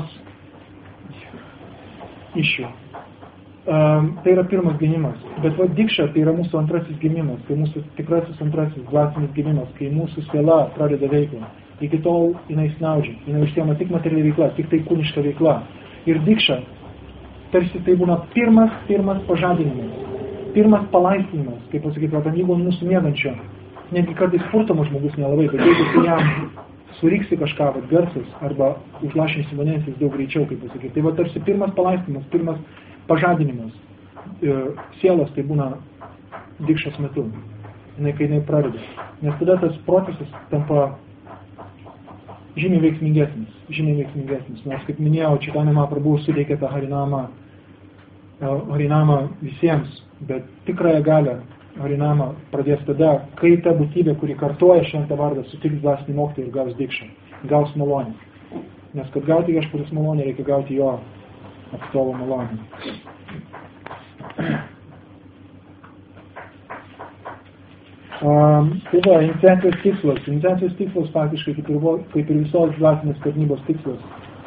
iš jų. Tai yra pirmas gimimas. Bet va dikša tai yra mūsų antrasis gimimas, tai mūsų tikrasis antrasis dvasinis gimimas, kai mūsų siela pradeda veiklą. Iki tol jinai snaudžia, jinai užsiema tik materiali veikla, tik tai kūniška veikla. Ir dikša, tarsi tai būna pirmas pažadinimas, pirmas palaistinimas, kaip pasakyti, kad jeigu mūsų miegančio, netgi kartais purtamas žmogus nelabai, bet jeigu tu jam suriksi kažką, garsas, arba užlašinsi vandens, jis daug greičiau, kaip pasakyti. Tai va tarsi pirmas palaistymas, pirmas pažadinimas sielos, tai būna dikšos metu, kai jinai pradeda. Nes tada tas procesas tampa žymiai veiksmingesnis. Nes, kaip minėjau, Chaitanya Mahaprabhu suteikė tą harinamą visiems, bet tikrąją galę harinamą pradės tada, kai ta būtybė, kuri kartoja šventą vardą, sutiks dvasinį mokytoją ir gaus dikšą, gaus malonę. Nes kad gauti viešpaties malonę, reikia gauti jo atstovo malonę. Tai va, iniciacijos tikslas. Iniciacijos tikslas faktiškai, kaip ir visos dvasinės tarnybos tikslas,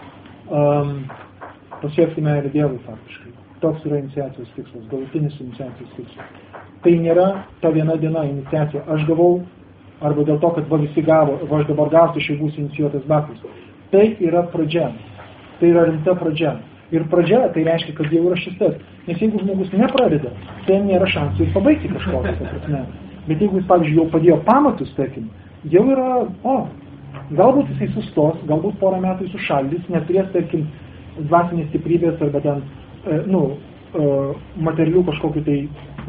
pasiekti meilę Dievui faktiškai. Toks yra iniciacijos tikslas, galutinis iniciacijos tikslas. Tai nėra ta viena diena iniciacija. Aš gavau, arba dėl to, kad visi gavo, aš dabar gausiu, aš jau būsiu inicijuotas baktas. Tai yra pradžia. Tai yra rimta pradžia. Ir pradžia tai reiškia, kad jau yra šis tas. Nes jeigu žmogus nepradeda, tai nėra šansų ir pabaigti kažkokią prasme. Bet jeigu jis, pavyzdžiui, jau padėjo pamatus, tarkim, jau yra, galbūt jisai sustos, galbūt porą metų jis sušaldys, neturės, tarkim, dvasinės stiprybės arba ten, materialių kažkokių tai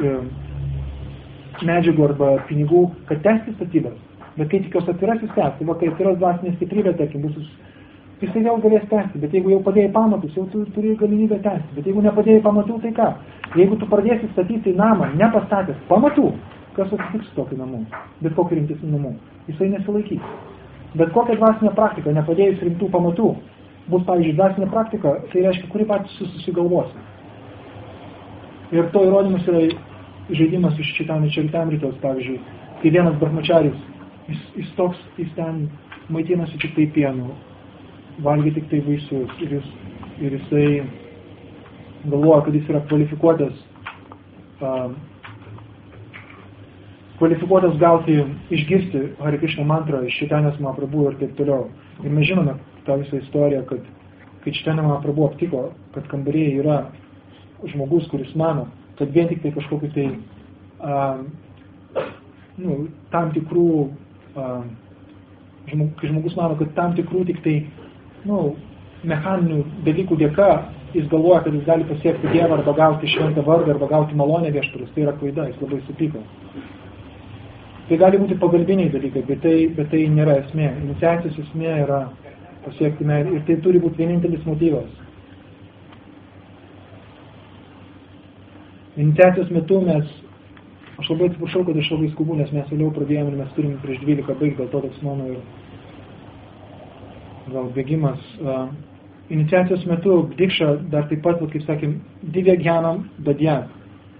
medžiagų arba pinigų, kad tęsti statybas. Bet kai tik jos atsiras, jis tęsti. Va, kai atsiras dvasinė stiprybė, tarkim, jisai vėl galės tęsti. Bet jeigu jau padėjai pamatus, jau tu turi galimybę tęsti. Bet jeigu nepadėjai pamatų, tai ką? Jeigu tu pradėsi statyti namą, nepastatęs pamatų, kas atsitiks su tokiu namu? Bet kokį rimtesnį namų? Jisai nesilaikys. Bet kokią dvasinę praktiką, nepadėjus rimtų pamatų, bus, pavyzdžiui, dvasinė praktika, tai reiškia, kuri patys susigalvosi. Ir to įrodymas yra žaidimas iš Chaitanya Charitamritos, pavyzdžiui, kai vienas brahmačaris, jis ten maitinasi tik tai pienu, valgia tik tai vaisius ir jisai galvoja, kad jis yra kvalifikuotas gauti, išgirsti Hare Krishna mantrą iš Chaitanya Mahaprabhu ir taip toliau. Ir mes žinome tą visą istoriją, kad kai Chaitanya Mahaprabhu aptiko, kad kambarėje yra žmogus, kuris mano, kad vien tik tai kažkokiu tai tam tikrų kai žmogus mano, kad tam tikrų tik tai mechaninių dalykų dėka jis galvoja, kad jis gali pasiekti Dievą arba gauti šventą vardą arba gauti malonę viešpaties, tai yra klaida, jis labai supyko. Tai gali būti pagalbiniai dalykai, bet tai nėra esmė. Iniciacijos esmė yra pasiekti meilę ir tai turi būti vienintelis motyvas. Iniciacijos metu aš labai atsiprašau, kad aš labai skubu, nes mes vėliau pradėjome ir mes turime prieš 12 baigti, dėl to toks mano ir gal bėgimas. Iniciacijos metu dikša dar taip pat, kaip sakėm, divya gyanam dadya.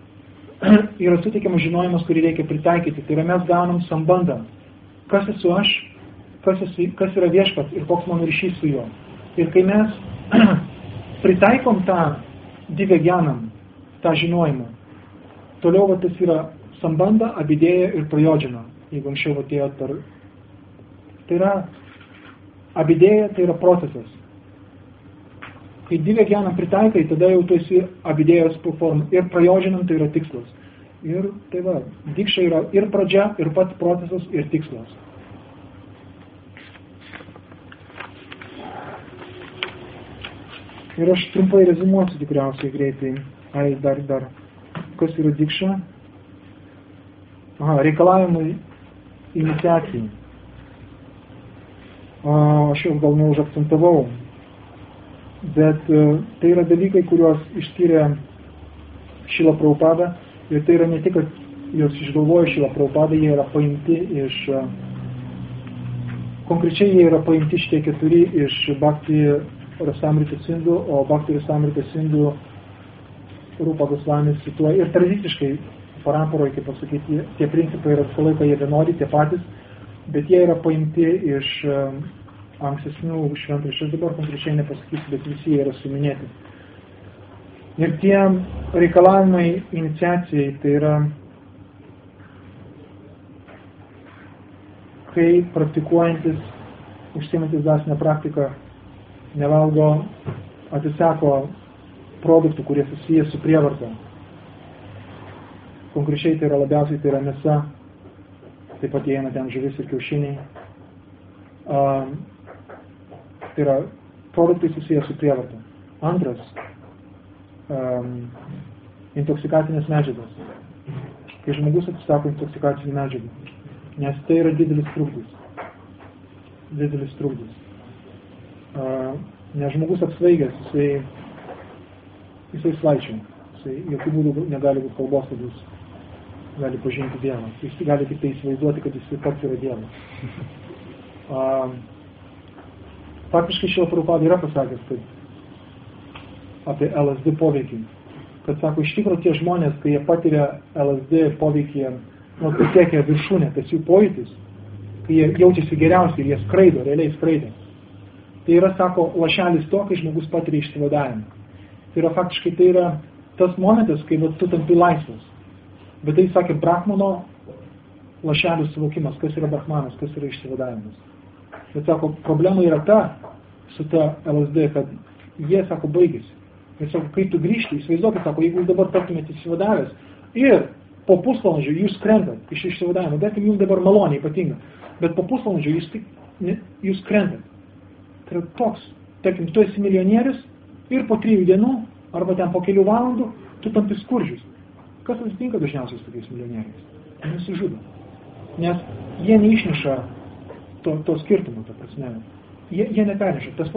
yra suteikiamas žinojimas, kurį reikia pritaikyti. Tai yra mes gaunam sambandą. Kas esu aš, kas yra viešpats ir koks mano ryšys su juo. Ir kai mes pritaikom tą divegyanam, tą žinojimą, toliau tas yra sambanda, abidėja ir prajodžina. Jeigu anksčiau atėjo per... Tai yra abidėja, tai yra procesas. Kai divegyanam pritaikai, tada jau tu esi abidėjos forma. Ir prajodžinam tai yra tikslas. Ir tai va, dikša yra ir pradžia, ir pats procesas, ir tikslas. Ir aš trumpai rezumuosiu tikriausiai greitai. Dar. Kas yra dikša? Reikalavimai iniciacijai. Aš jau gal neužakcentavau. Bet tai yra dalykai, kuriuos išskyrė Šrila Prabhupada. Ir tai yra ne tik, kad juos išgalvojo Šrila Prabhupada, jie yra paimti iš... Konkrečiai jie yra paimti šitie 4 iš Bhakti Rasamrita Sindhu, o Bhakti Rasamrita Sindhu Rupa Gosvamis cituoja. Ir tradiciškai paramparoje, kaip pasakyti, tie principai yra visą laiką jie vienodi, tie patys, bet jie yra paimti iš ankstesnių šventraščių, dabar konkrečiai nepasakysiu, bet visi jie yra suminėti. Ir tie reikalavimai iniciacijai, tai yra, kai praktikuojantis, užsiimantis dvasinę praktiką, nevalgo, atsisako produktų, kurie susiję su prievarta. Konkrečiai tai yra labiausiai, tai yra mėsa, taip pat įeina ten žuvis ir kiaušiniai. Tai yra produktai susiję su prievarta. Antras, intoksikacinės medžiagos. Kai žmogus atsisako intoksikacinių medžiagų, nes tai yra didelis trukdis. Nes žmogus apsvaigęs, jisai svaičia. Jisai jokių būdų negali būti kalbos, kad jis gali pažinti Dievą. Jis gali tik tai įsivaizduoti, kad jis pats yra Dievas. Faktiškai Šrila Prabhupada yra pasakęs, kad apie LSD poveikį. Kad sako, iš tikrųjų tie žmonės, kai jie patiria LSD poveikį, pasiekia viršūnę, tas jų pojūtis, kai jie jaučiasi geriausiai ir jie skraido, realiai skraido. Tai yra, sako, lašelis to, kai žmogus patiria išsivadavimą. Tai yra faktiškai tai yra tas momentas, kai tu tampi laisvas. Bet tai sakė Brahmano lašelių suvokimas, kas yra Brahmanas, kas yra išsivadavimas. Bet sako, problema yra ta, su ta LSD, kad jie, sako, baigėsi. Ir sako, kai tu grįžti, įsivaizduokit, sako, jeigu jūs dabar taptumėte išsivadavęs ir po pusvalandžio jūs krentat iš išsivadavimo, bet jums dabar maloniai ypatinga, bet po pusvalandžio jūs krentat. Tai yra toks, tarkim, tu esi milijonierius ir po 3 dienų, arba ten po kelių valandų, tu tampi skurdžius. Kas atsitinka dažniausiai su tokiais milijonieriais? Jie nusižudo. Nes jie neišneša to skirtumo, ta prasme. Jie neperneša. Tas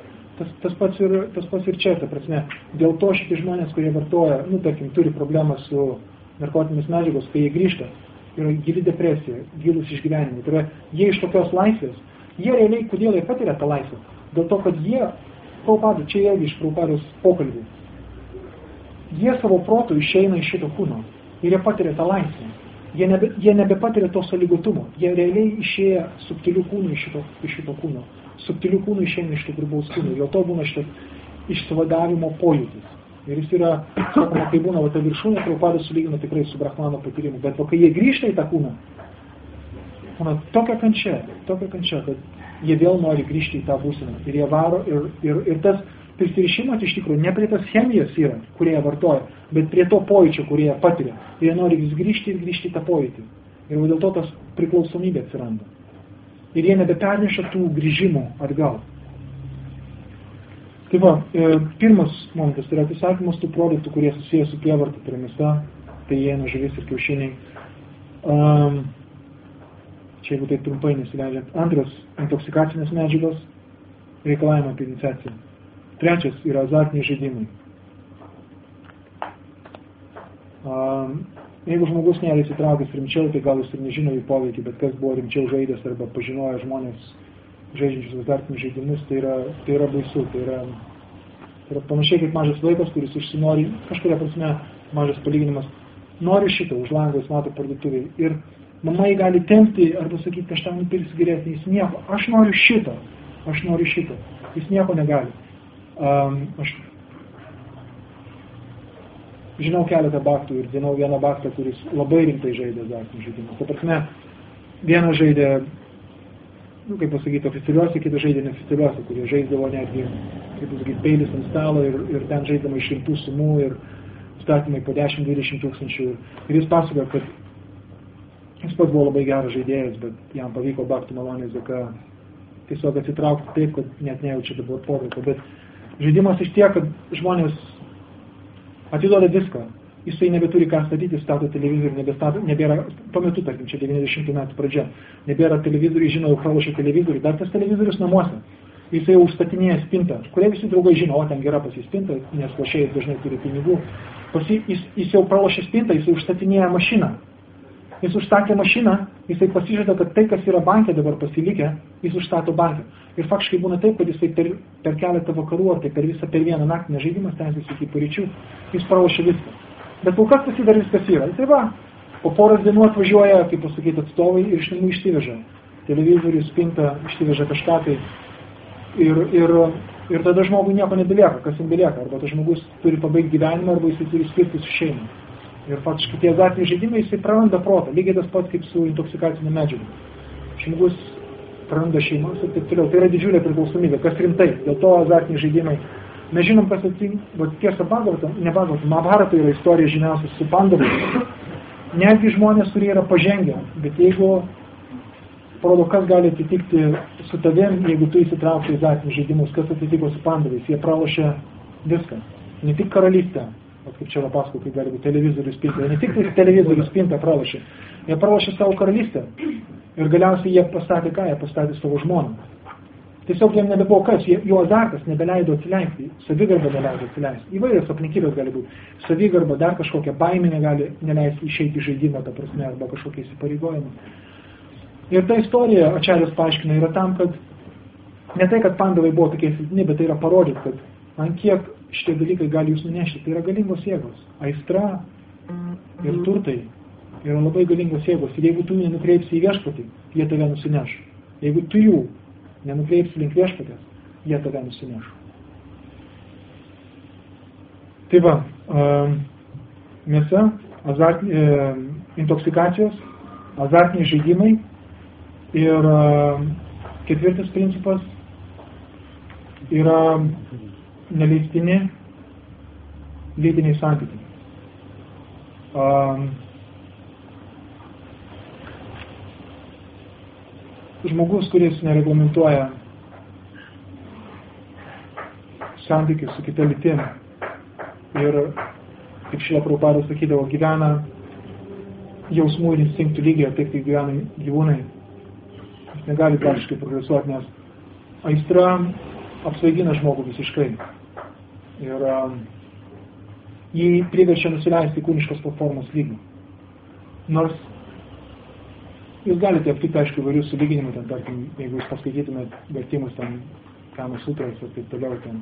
pats ir čia, ta prasme. Dėl to šitie žmonės, kurie vartoja, tarkim, turi problemą su narkotinėmis medžiagos, kai jie grįžta, yra gili depresija, gilus išgyvenimai. Tai yra, jie iš tokios laisvės, jie realiai, kodėl jie patiria tą laisvę? Dėl to, kad jie, Prabhupada, čia irgi iš Prabhupados pokalbių, jie savo protų išeina iš šito kūno ir jie patiria tą laisvę. Jie nebepatiria to sąlygotumo. Jie realiai išėję subtilių kūnų iš šito kūno. Subtilių kūnų išeina iš to grubaus kūno. Dėl to būna šitas išsivadavimo pojūtis. Ir jis yra, sakoma, kai būna ta viršūnė, Prabhupada sulygina tikrai su Brahmano patyrimu. Bet kai jie grįžta į tą kūną, būna tokia kančia, kad jie vėl nori grįžti į tą būseną. Ir jie varo ir tas prisirišimas iš tikrųjų ne prie tas chemijos yra, kurie jie vartoja, bet prie to pojūčio, kurie jie patiria. Ir jie nori vis grįžti į tą pojūtį. Ir dėl to tas priklausomybė atsiranda. Ir jie nebeperneša tų grįžimų atgal. Tai va, pirmas momentas, tai yra atsisakymas tų produktų, kurie susiję su prievarta, tai yra mėsa, tai įeina žuvis ir kiaušiniai. Čia jeigu tai trumpai nesileidžiant. Antras, intoksikacinės medžiagos, reikalavimą apie iniciaciją. Trečias yra azartiniai žaidimai. Jeigu žmogus nėra įsitraukęs rimčiau, tai gal jis ir nežino jų poveikį, bet kas buvo rimčiau žaidęs arba pažinoja žmonės žaidžiančius azartinius žaidimus, tai yra baisu. Tai yra panašiai kaip mažas vaikas, kuris užsinori, kažkuria prasme mažas palyginimas, noriu šitą, už lango jis mato parduotuvėje. Ir mama jį gali tempti arba sakyti, aš tau nupirksiu geresnį, jis nieko, aš noriu šitą. Jis nieko negali. Aš žinau keletą baktų ir žinau vieną baktą, kuris labai rimtai žaidė azartinius žaidimus. Ta prasme, vienas žaidė, kaip pasakyti, oficialiuose, kitas žaidė neoficialiuose, kurie žaisdavo netgi, kaip pasakyti, peilis ant stalo ir ten žaidama iš šimtų sumų ir statymai po 10-20 tūkstančių. Ir jis pasakojo, kad jis pats buvo labai geras žaidėjas, bet jam pavyko baktų malonės dėka tiesiog atsitraukti taip, kad net nejaučia dabar poveikio. Bet žaidimas iš tiek, kad žmonės atiduoda viską. Jisai nebeturi ką statyti, stato televizorių, nebėra, tuo metu, tarkim, čia 90 metų pradžia, nebėra televizorių, žino, jau pralošė televizorių, dar tas televizorius namuose. Jisai jau užstatinėja spintą, kurie visi draugai žino, o ten gera pas jį spinta, nes lošėjas dažnai turi pinigų. Jis jau pralošė spintą, jisai užstatinėja mašiną. Jis užstatė mašiną, jisai pasižada, kad tai, kas yra banke dabar pasilikę, jis užstato banke. Ir faktiškai būna taip, kad jisai per keletą vakarų, ar tai per vieną naktį nežaidimas, tensis iki paryčių, jis pralošė viską. Bet kol kas pasidar viskas yra. Tai va, po poros dienų atvažiuoja, kaip pasakyti, atstovai ir iš namų išsiveža. Televizorių, spintą, išsiveža kažką tai. Ir tada žmogui nieko nebelieka, kas jam belieka. Arba tas žmogus turi pabaigti gyvenimą, arba jisai turi skirti su šeima. Ir faktiškai tie azartiniai žaidimai, jisai praranda protą. Lygiai tas pats kaip su intoksikacinė medžiaga. Žmogus praranda šeimas ir taip toliau. Tai yra didžiulė priklausomybė. Kas rimtai? Dėl to azartiniai žaidimai. Mes žinom, kas atsitinka, tiesa Mahabharata yra istorija žiniausia su pandavais. Netgi žmonės, kurie yra pažengę, bet jeigu parodo, kas gali atsitikti su tavim, jeigu tu įsitrauksi į azartinius žaidimus, kas atsitiko su pandavais, jie pralošia viską. Ne tik karalystę, kaip čia pasakau, kaip gali būti televizorių spintą, ne tik televizorių spintą pralošia, jie pralošia savo karalystę ir galiausiai jie pastatė ką? Jie pastatė savo žmoną. Tiesiog jam nebebuvo kas, jų azartas nebeleido atsileisti, savigarba neleido atsileisti. Įvairios aplinkybės gali būti. Savigarba, dar kažkokia baimė negali neleisti išeiti į žaidimą, ta prasme, arba kažkokie įsipareigojimai. Ir ta istorija, Ačarjas paaiškina, yra tam, kad ne tai, kad pandavai buvo tokie silpni, bet tai yra parodyti, kad ant kiek šitie dalykai gali jūs nunešti. Tai yra galingos jėgos. Aistra ir turtai yra labai galingos jėgos. Ir jeigu tu nenukreipsi į viešpatį, jie tave nusineš. Jeigu tu jų nenukreipsi link viešpatės, jie tave nusineš. Tai va, mėsa, intoksikacijos, azartiniai žaidimai ir ketvirtas principas yra neleistini lytiniai santykiai. Žmogus, kuris nereglamentuoja santykius su kita lytim ir, kaip Šrila Prabhupada sakydavo, gyvena jausmų ir instinktų lygiai, taip kaip gyvena gyvūnai. Jis negali praktiškai progresuoti, nes aistra apsvaigina žmogų visiškai. Ir jį priverčia nusileisti kūniškos platformos lygį. Nors jūs galite aptikti, aišku, įvairius sulyginimų, ten, tarkim, jeigu jūs paskaitytumėt vertimus, ten, Kama sutras ir taip toliau, ten.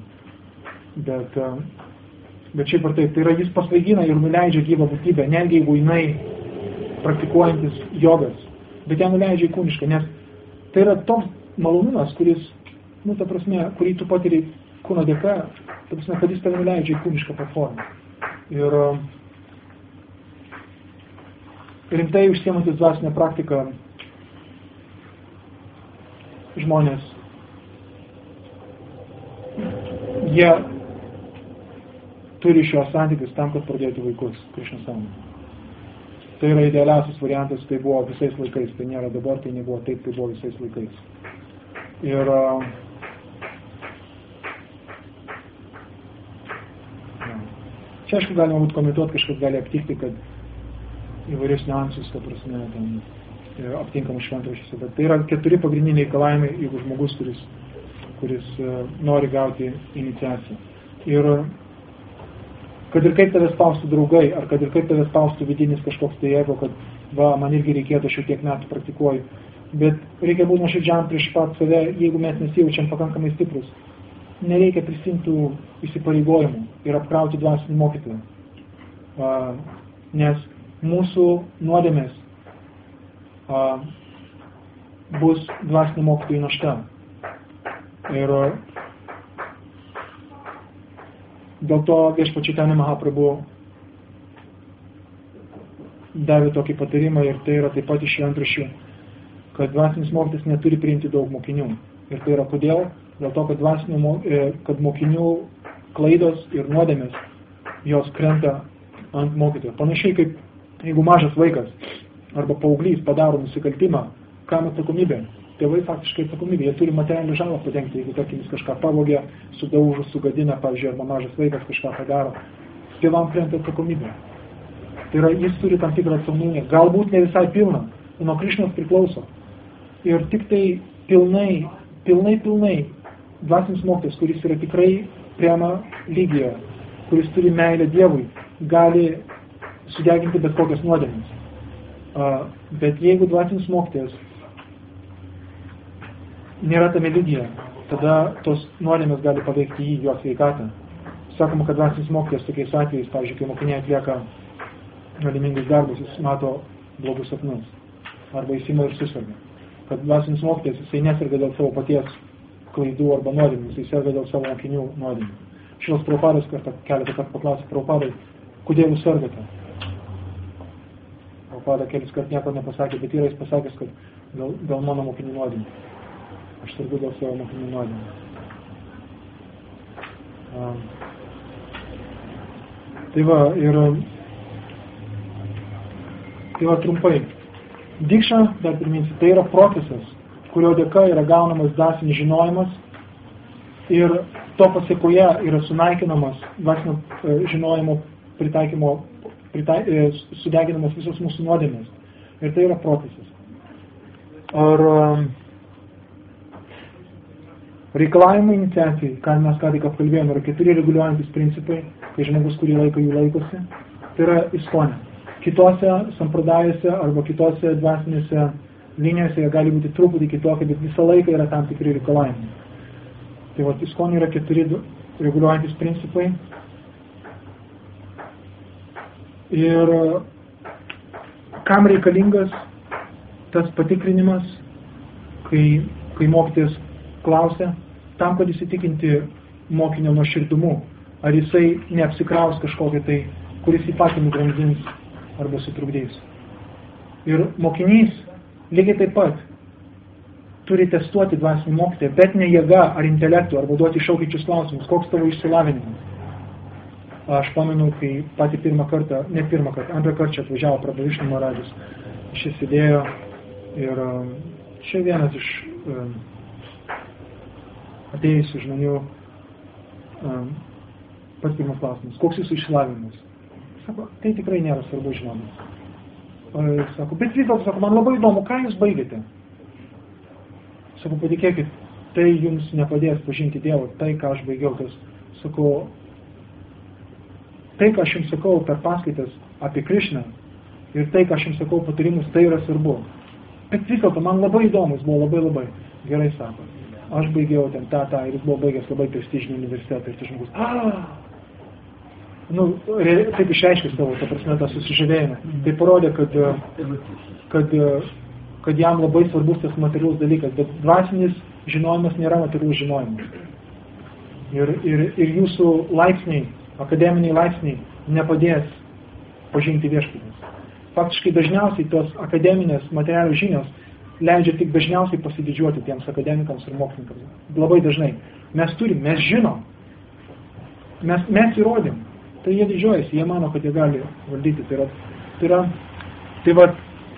Bet šiaip ar taip, tai yra jis pasvaigina ir nuleidžia gyvą būtybę, netgi jeigu jinai praktikuojantis jogas, bet ją nuleidžia į kūnišką, nes tai yra toks malonumas, kuris, ta prasme, kurį tu patiri kūno dėka, ta prasme, kad jis tave nuleidžia į kūnišką platformą. Ir rimtai užsiemantis dvasinę praktiką žmonės, jie turi šios santykius tam, kad pradėtų vaikus Krišnos sąmonėje. Tai yra idealiausias variantas, tai buvo visais laikais, tai nėra dabar, tai nebuvo taip, tai buvo visais laikais. Ir čia, aišku, galima būtų komentuoti, kažkas gali aptikti, kad įvairius niuansus, ta prasme, ten aptinkamus šventraščiuose, bet tai yra 4 pagrindiniai reikalavimai, jeigu žmogus, kuris nori gauti iniciaciją. Ir kad ir kaip tave spaustų draugai, ar kad ir kaip tave spaustų vidinis kažkoks tai ego, kad va, man irgi reikėtų šiek tiek metų praktikuoju, bet reikia būti nuoširdžiam prieš pat save, jeigu mes nesijaučiam pakankamai stiprus. Nereikia prisimtų įsipareigojimų ir apkrauti dvasinį mokytoją. Nes mūsų nuodėmės bus dvasinio mokytojų našta. Ir dėl to Viešpats Čaitanya Mahaprabhu davė tokį patarimą, ir tai yra taip pat iš šventraščių, kad dvasinis mokytis neturi priimti daug mokinių. Ir tai yra kodėl? Dėl to, kad mokinių klaidos ir nuodėmės jos krenta ant mokytojo. Panašiai kaip jeigu mažas vaikas arba paauglys padaro nusikaltimą, kam atsakomybė? Tėvai faktiškai atsakomybė, jie turi materialinį žalą padengti, jeigu tarkim jis kažką pavogė, sudaužo, sugadina, pavyzdžiui, arba mažas vaikas kažką padaro, tėvam krenta atsakomybė. Tai yra, jis turi tam tikrą atsakomybę, galbūt ne visai pilną, nuo Krišnos priklauso. Ir tik tai pilnai dvasinis mokytojas, kuris yra tikrai priema lygyje, kuris turi meilę Dievui, gali sudeginti bet kokias nuodėmes. Bet jeigu dvasinis mokytojas nėra tame lygyje, tada tos nuodėmės gali paveikti jį, jo sveikatą. Sakoma, kad dvasinis mokytojas tokiais atvejais, pavyzdžiui, kai mokiniai atlieka nelaimingus darbus, jis mato blogus sapnus, arba jis ima ir susirga. Kad dvasinis mokytojas, jisai neserga dėl savo paties klaidų arba nuodėmės, jis serga dėl savo mokinių nuodėmės. Šios Prabhupadas keletą kartų paklausė Prabhupadai, kodėl jūs sergate? Prabhupada kelis kart nieko nepasakė, bet yra jis pasakęs, kad dėl mano mokinių nuodėmės. Aš sergu dėl savo mokinių nuodėmės. Tai va trumpai. Dikša, dar priminsiu, tai yra procesas, kurio dėka yra gaunamas dvasinis žinojimas ir to pasiekoje yra sunaikinamas dvasinio žinojimo sudeginamas visos mūsų nuodėmės. Ir tai yra procesas. Ar reikalavimai iniciacijai, ką mes ką tik apkalbėjome, yra 4 reguliuojantis principai, kai žmogus kurį laiką jų laikosi, tai yra iskonė. Kitose sampradajose arba kitose dvasinėse linijose jie gali būti truputį kitokie, bet visą laiką yra tam tikri reikalavimai. Tai va, iskonė yra 4 reguliuojantis principai. Ir kam reikalingas tas patikrinimas, kai mokytojas klausia, tam, kad įsitikinti mokinio nuoširdumu, ar jisai neapsikraus kažkokią tai, kuris į patį nugrandins arba sutrukdys. Ir mokinys lygiai taip pat turi testuoti dvasinį mokytoją, bet ne jėga ar intelektu, arba duoti šaukiančius klausimus, koks tavo išsilavinimas. Aš pamenu, kai patį antrą kartą čia atvažiavo Prabhu Višnu Maharadžas, šis sėdėjo ir čia vienas iš atėjusių žmonių pats pirmas klausimas, koks jūsų išsilavinimas? Sako, tai tikrai nėra svarbu žinomas. Sako, bet vis dėlto, man labai įdomu, ką jūs baigėte? Sako, patikėkit, tai jums nepadės pažinti Dievą, tai, ką aš baigiau, tas, sako, tai, ką aš jums sakau per paskaitas apie Krišną ir tai, ką aš jums sakau patarimus, tai yra svarbu. Bet vis dėlto, man labai įdomus buvo, labai gerai sako. Aš baigiau ten tą, ir jis buvo baigęs labai prestižinį universitetą, ir tai žmogus, taip išreiškė savo, ta prasme, tą susižavėjimą. Tai parodė, kad jam labai svarbus tas materialus dalykas, bet dvasinis žinojimas nėra materialus žinojimas. Ir jūsų laipsniai, akademiniai laipsniai nepadės pažinti viešpaties. Faktiškai dažniausiai tos akademinės materialios žinios leidžia tik dažniausiai pasididžiuoti tiems akademikams ir mokslininkams. Labai dažnai. Mes žinom, mes įrodėm. Tai jie didžiuojasi, jie mano, kad jie gali valdyti. Tai va,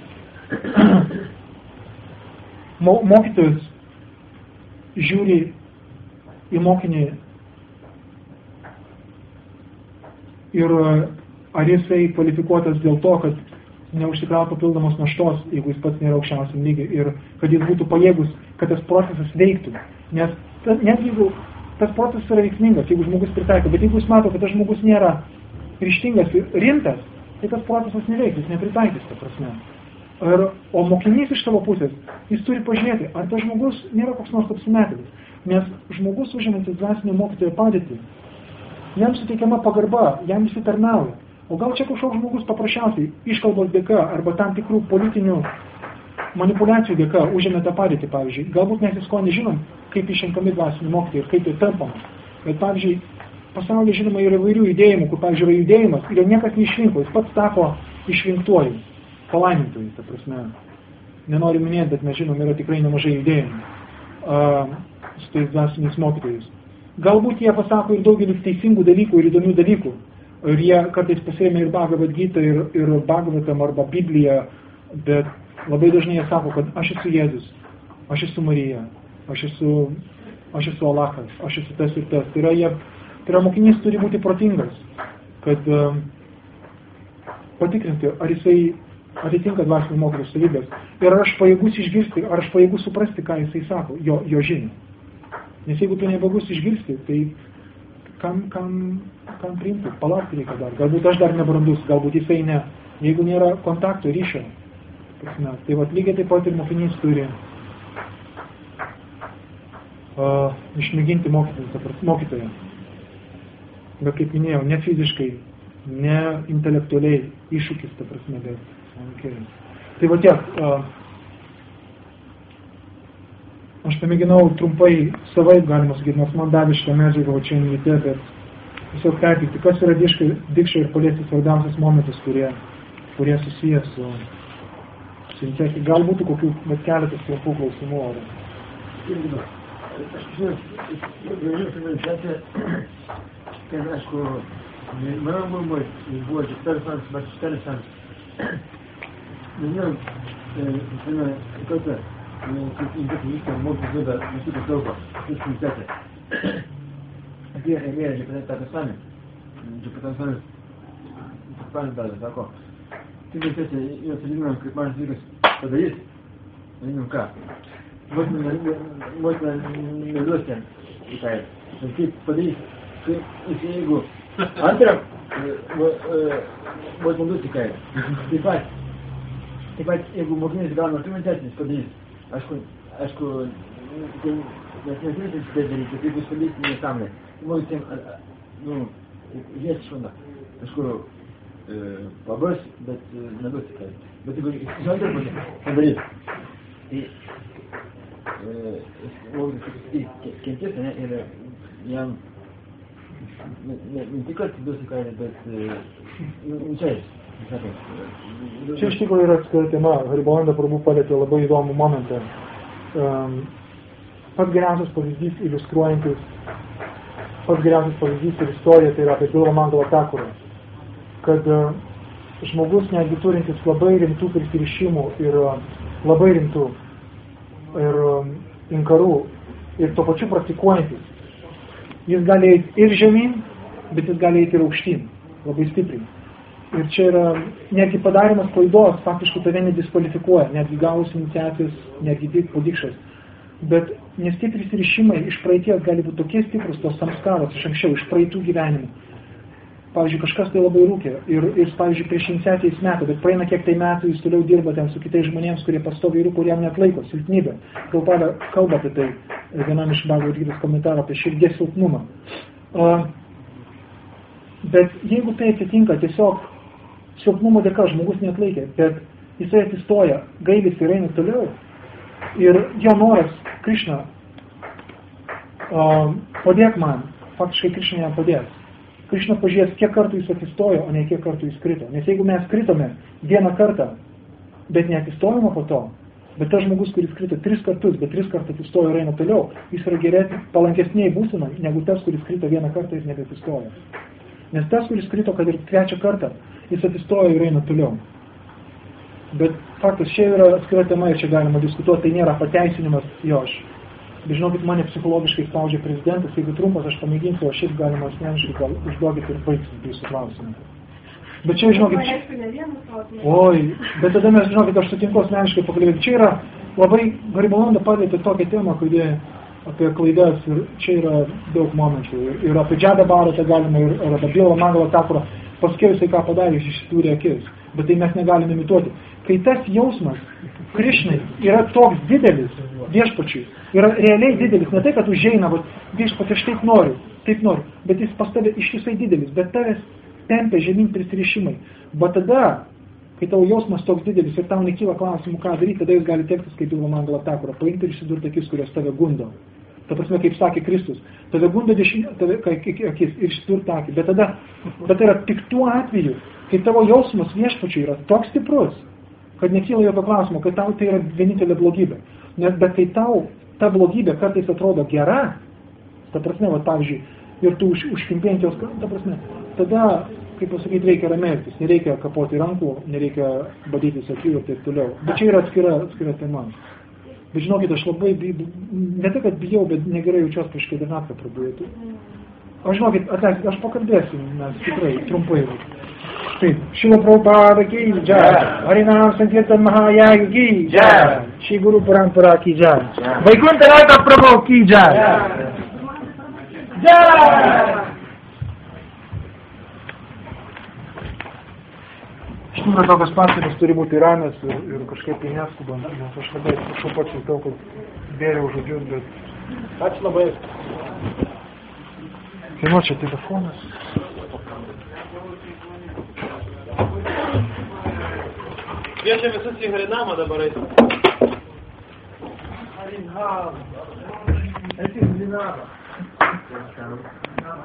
mokytojas žiūri į mokinį ir ar jisai kvalifikuotas dėl to, kad neužsikrautų papildomos naštos, jeigu jis pats nėra aukščiausiam lygiai, ir kad jis būtų pajėgus, kad tas procesas veiktų. Nes net jeigu tas procesas yra veiksmingas, jeigu žmogus pritaiko, bet jeigu jis mato, kad tas žmogus nėra ryžtingas ir rimtas, tai tas procesas neveiks, jis nepritaikys, ta prasme. O mokinys iš savo pusės, jis turi pažiūrėti, ar tas žmogus nėra koks nors apsimetėlis. Nes žmogus užimantis dvasinio mokytojo padėtį, jam suteikiama pagarba, jam visi tarnauja. O gal čia kažkoks žmogus paprasčiausiai iškalbos dėka arba tam tikrų politinių manipulacijų dėka užėmė tą padėtį, pavyzdžiui. Galbūt mes visko nežinom, kaip išrenkami dvasiniai mokytojai ir kaip tai tampama. Bet, pavyzdžiui, pasaulyje žinoma yra įvairių judėjimų, kur, pavyzdžiui, yra judėjimas ir niekas neišrinko, jis pats tapo išrinktuoju, palaimintuoju, ta prasme. Nenoriu minėti, bet mes žinom, yra tikrai nemažai judėjimų su tais dvasiniais mokytojais. Galbūt jie pasako ir daugelį teisingų dalykų ir įdomių dalykų. Ir jie kartais pasėmė ir Bhagavad Gita, ir Bhagavatam arba Bibliją, bet labai dažnai jie sako, kad aš esu Jėzus, aš esu Marija, aš esu Alachas, aš esu tas ir tas. Tai yra mokinys turi būti protingas, kad patikrinti, ar jisai atitinka dvasinio mokytojo savybės. Ir ar aš pajėgus išgirsti, ar aš pajėgus suprasti, ką jisai sako, jo žinią. Nes jeigu tu nepajėgus išgirsti, tai kam priimti, palaukti reikia dar. Galbūt aš dar nebrandus, galbūt jisai ne. Jeigu nėra kontakto, ryšio. Tai vat lygiai taip pat ir mokinys turi išmėginti mokytoją. Bet kaip minėjau, ne fiziškai, ne intelektualiai iššūkis, ta prasme, bet okay. Tai va tiek. Aš pamėginau trumpai savaip, galima sakyti, nors man davė šitą medžiagą, o čia neįtė, bet tiesiog pertikti, kas yra dikša ir paliesti svarbiausias momentus, kurie susijęs su iniciatyva. Gal būtų kokių, bet keletas trumpų klausimų. Aš žinau, iniciacija, kad, aišku, mano buvo 4 metus. Nežinau, kartą, kaip iniciatyvistą mokytis duoda visų paslaugą, visų iniciaciją. Apie ėmėją Džipatansami, dalį, sako, tai iniciacija, jos lyginom, kaip mažas vyras padarys, nežinom ką. Motina neduos ten į tą. Ir kaip padarys, jeigu antrą, motina duos į kairę. Taip pat, jeigu mokinys gauna iniciacinis padarys, aišku, mes neturėsim šitą daryti, kaip jūs padarysite nesąmonę. Mums visiems, žies švanda. Aišku, pabars, bet neduos į kairę. Bet jeigu iš antrą pusę padarys, tai kentės, ne, ir jam ne tik atsidus į kairę, bet nučiais. Čia iš tikrųjų yra atskira tema. Haribalanda Prabhu palietė labai įdomų momentą. Pats geriausias pavyzdys iliustruojantis, pats geriausias pavyzdys ir istorija, tai yra apie Bilva Mangala Thakurą. Kad žmogus, netgi turintis labai rimtų prisirišimų ir labai rimtų ir inkarų ir to pačiu praktikuojantis, jis gali eiti ir žemyn, bet jis gali eiti ir aukštyn, labai stipriai. Ir čia yra, netgi padarimas klaidos, faktiškai tave nediskvalifikuoja, netgi gavus iniciacijas, netgi podikšas. Bet nes tie prisirišimai iš praeities gali būti tokie stiprus, tos samskaros iš anksčiau, iš praeitų gyvenimų. Pavyzdžiui, kažkas tai labai rūkė ir pavyzdžiui, prieš iniciaciją jis metų, bet praeina kiek tai metų, jis toliau dirba ten su kitais žmonėms, kurie pastoviai rūko ir jam net laiko silpnybę. Prabhupada kalba apie tai, vienam iš Bhagavad Gitos komentarų apie širdies silpnumą. Bet jeigu tai atsitinka tiesiog silpnumo dėka, žmogus neatlaikė, bet jisai atsistoja, gailis ir eina toliau. Ir jo noras, Krišna, padėk man, faktiškai Krišna jam padės. Krišna pažiūrės, kiek kartų jis atsistojo, o ne kiek kartų jis krito. Nes jeigu mes kritome vieną kartą, bet neatsistojome po to, bet tas žmogus, kuris krito 3 kartus, bet 3 kartų atsistojo ir eina toliau, jis yra geresnis, palankesniai būsenai, negu tas, kuris krito vieną kartą ir nebeatsistojo. Nes tas, kuris krito, kad ir 3 kartą, jis atsistojo ir eina toliau. Bet faktas, čia yra atskira tema ir čia galima diskutuoti, tai nėra pateisinimas jo. Bet žinokit, mane psichologiškai spaudžia prezidentas, jeigu trumpas aš pamėginsiu, o šiaip galima asmeniškai gal užduokit ir baigsim jūsų klausimą. Bet čia, žinokit, bet tada mes, žinokit, aš sutinku asmeniškai pakalbėti. Čia yra labai, Haribalanda palietė tokią temą, kurie apie klaidas ir čia yra daug momentų. Ir apie Džadą Bharatą galima, ir apie Bilva Mangala Thakurą. Paskiau jisai ką padarė, jis išsidūrė akis. Bet tai mes negalime imituoti. Kai tas jausmas Krišnai yra toks didelis viešpačiui, yra realiai didelis, ne tai, kad užeina, viešpačiui aš taip noriu, bet jis pas tave ištisai didelis, bet tavęs tempia žemyn prisirišimai. Bet tada, kai tavo jausmas toks didelis ir tau nekyla klausimų, ką daryti, tada jis gali tektis kaip Bilbo Mangala Takurą, paimti ir įsidurti akis, kurios tave gundo. Ta prasme, kaip sakė Kristus, tave gundo akis ir įsidurti akį. Bet tai yra tik tuo atveju, kai tavo jausmas viešpačiui yra toks stiprus, kad nekyla jokio klausimo, kad tau tai yra vienintelė blogybė. Bet kai tau ta blogybė kartais atrodo gera, ta prasme, va, pavyzdžiui, ir tu užkimpėjant jos, ta prasme, tada, kaip pasakyti, reikia ramėtis, nereikia kapoti rankų, nereikia badytis akių ir taip toliau. Bet čia yra atskira tema. Bet žinokit, aš labai, ne tai, kad bijau, bet negerai jaučiuos prieš kai naktą prabūtų. Aš žinokit, atleiskit, aš pakalbėsiu, mes tikrai, trumpai. Taip, Šrila Prabhupada ki jai, Harinam Sankirtan Mahayag ki jai, Shri Guru Parampara ki jai, Vaikuntha Rata Prabhu ki jai. Jai! Iš tikrųjų, tokios pastaros turi būti ramės ir kažkaip neskubant, nes aš labai atsiprašau pats jutau, kad bėriau žodžius, bet... Ačiū labai. Kieno čia telefonas? Kviečiam visus į Harinamą dabar eiti. Harinamą. Esi Harinamą.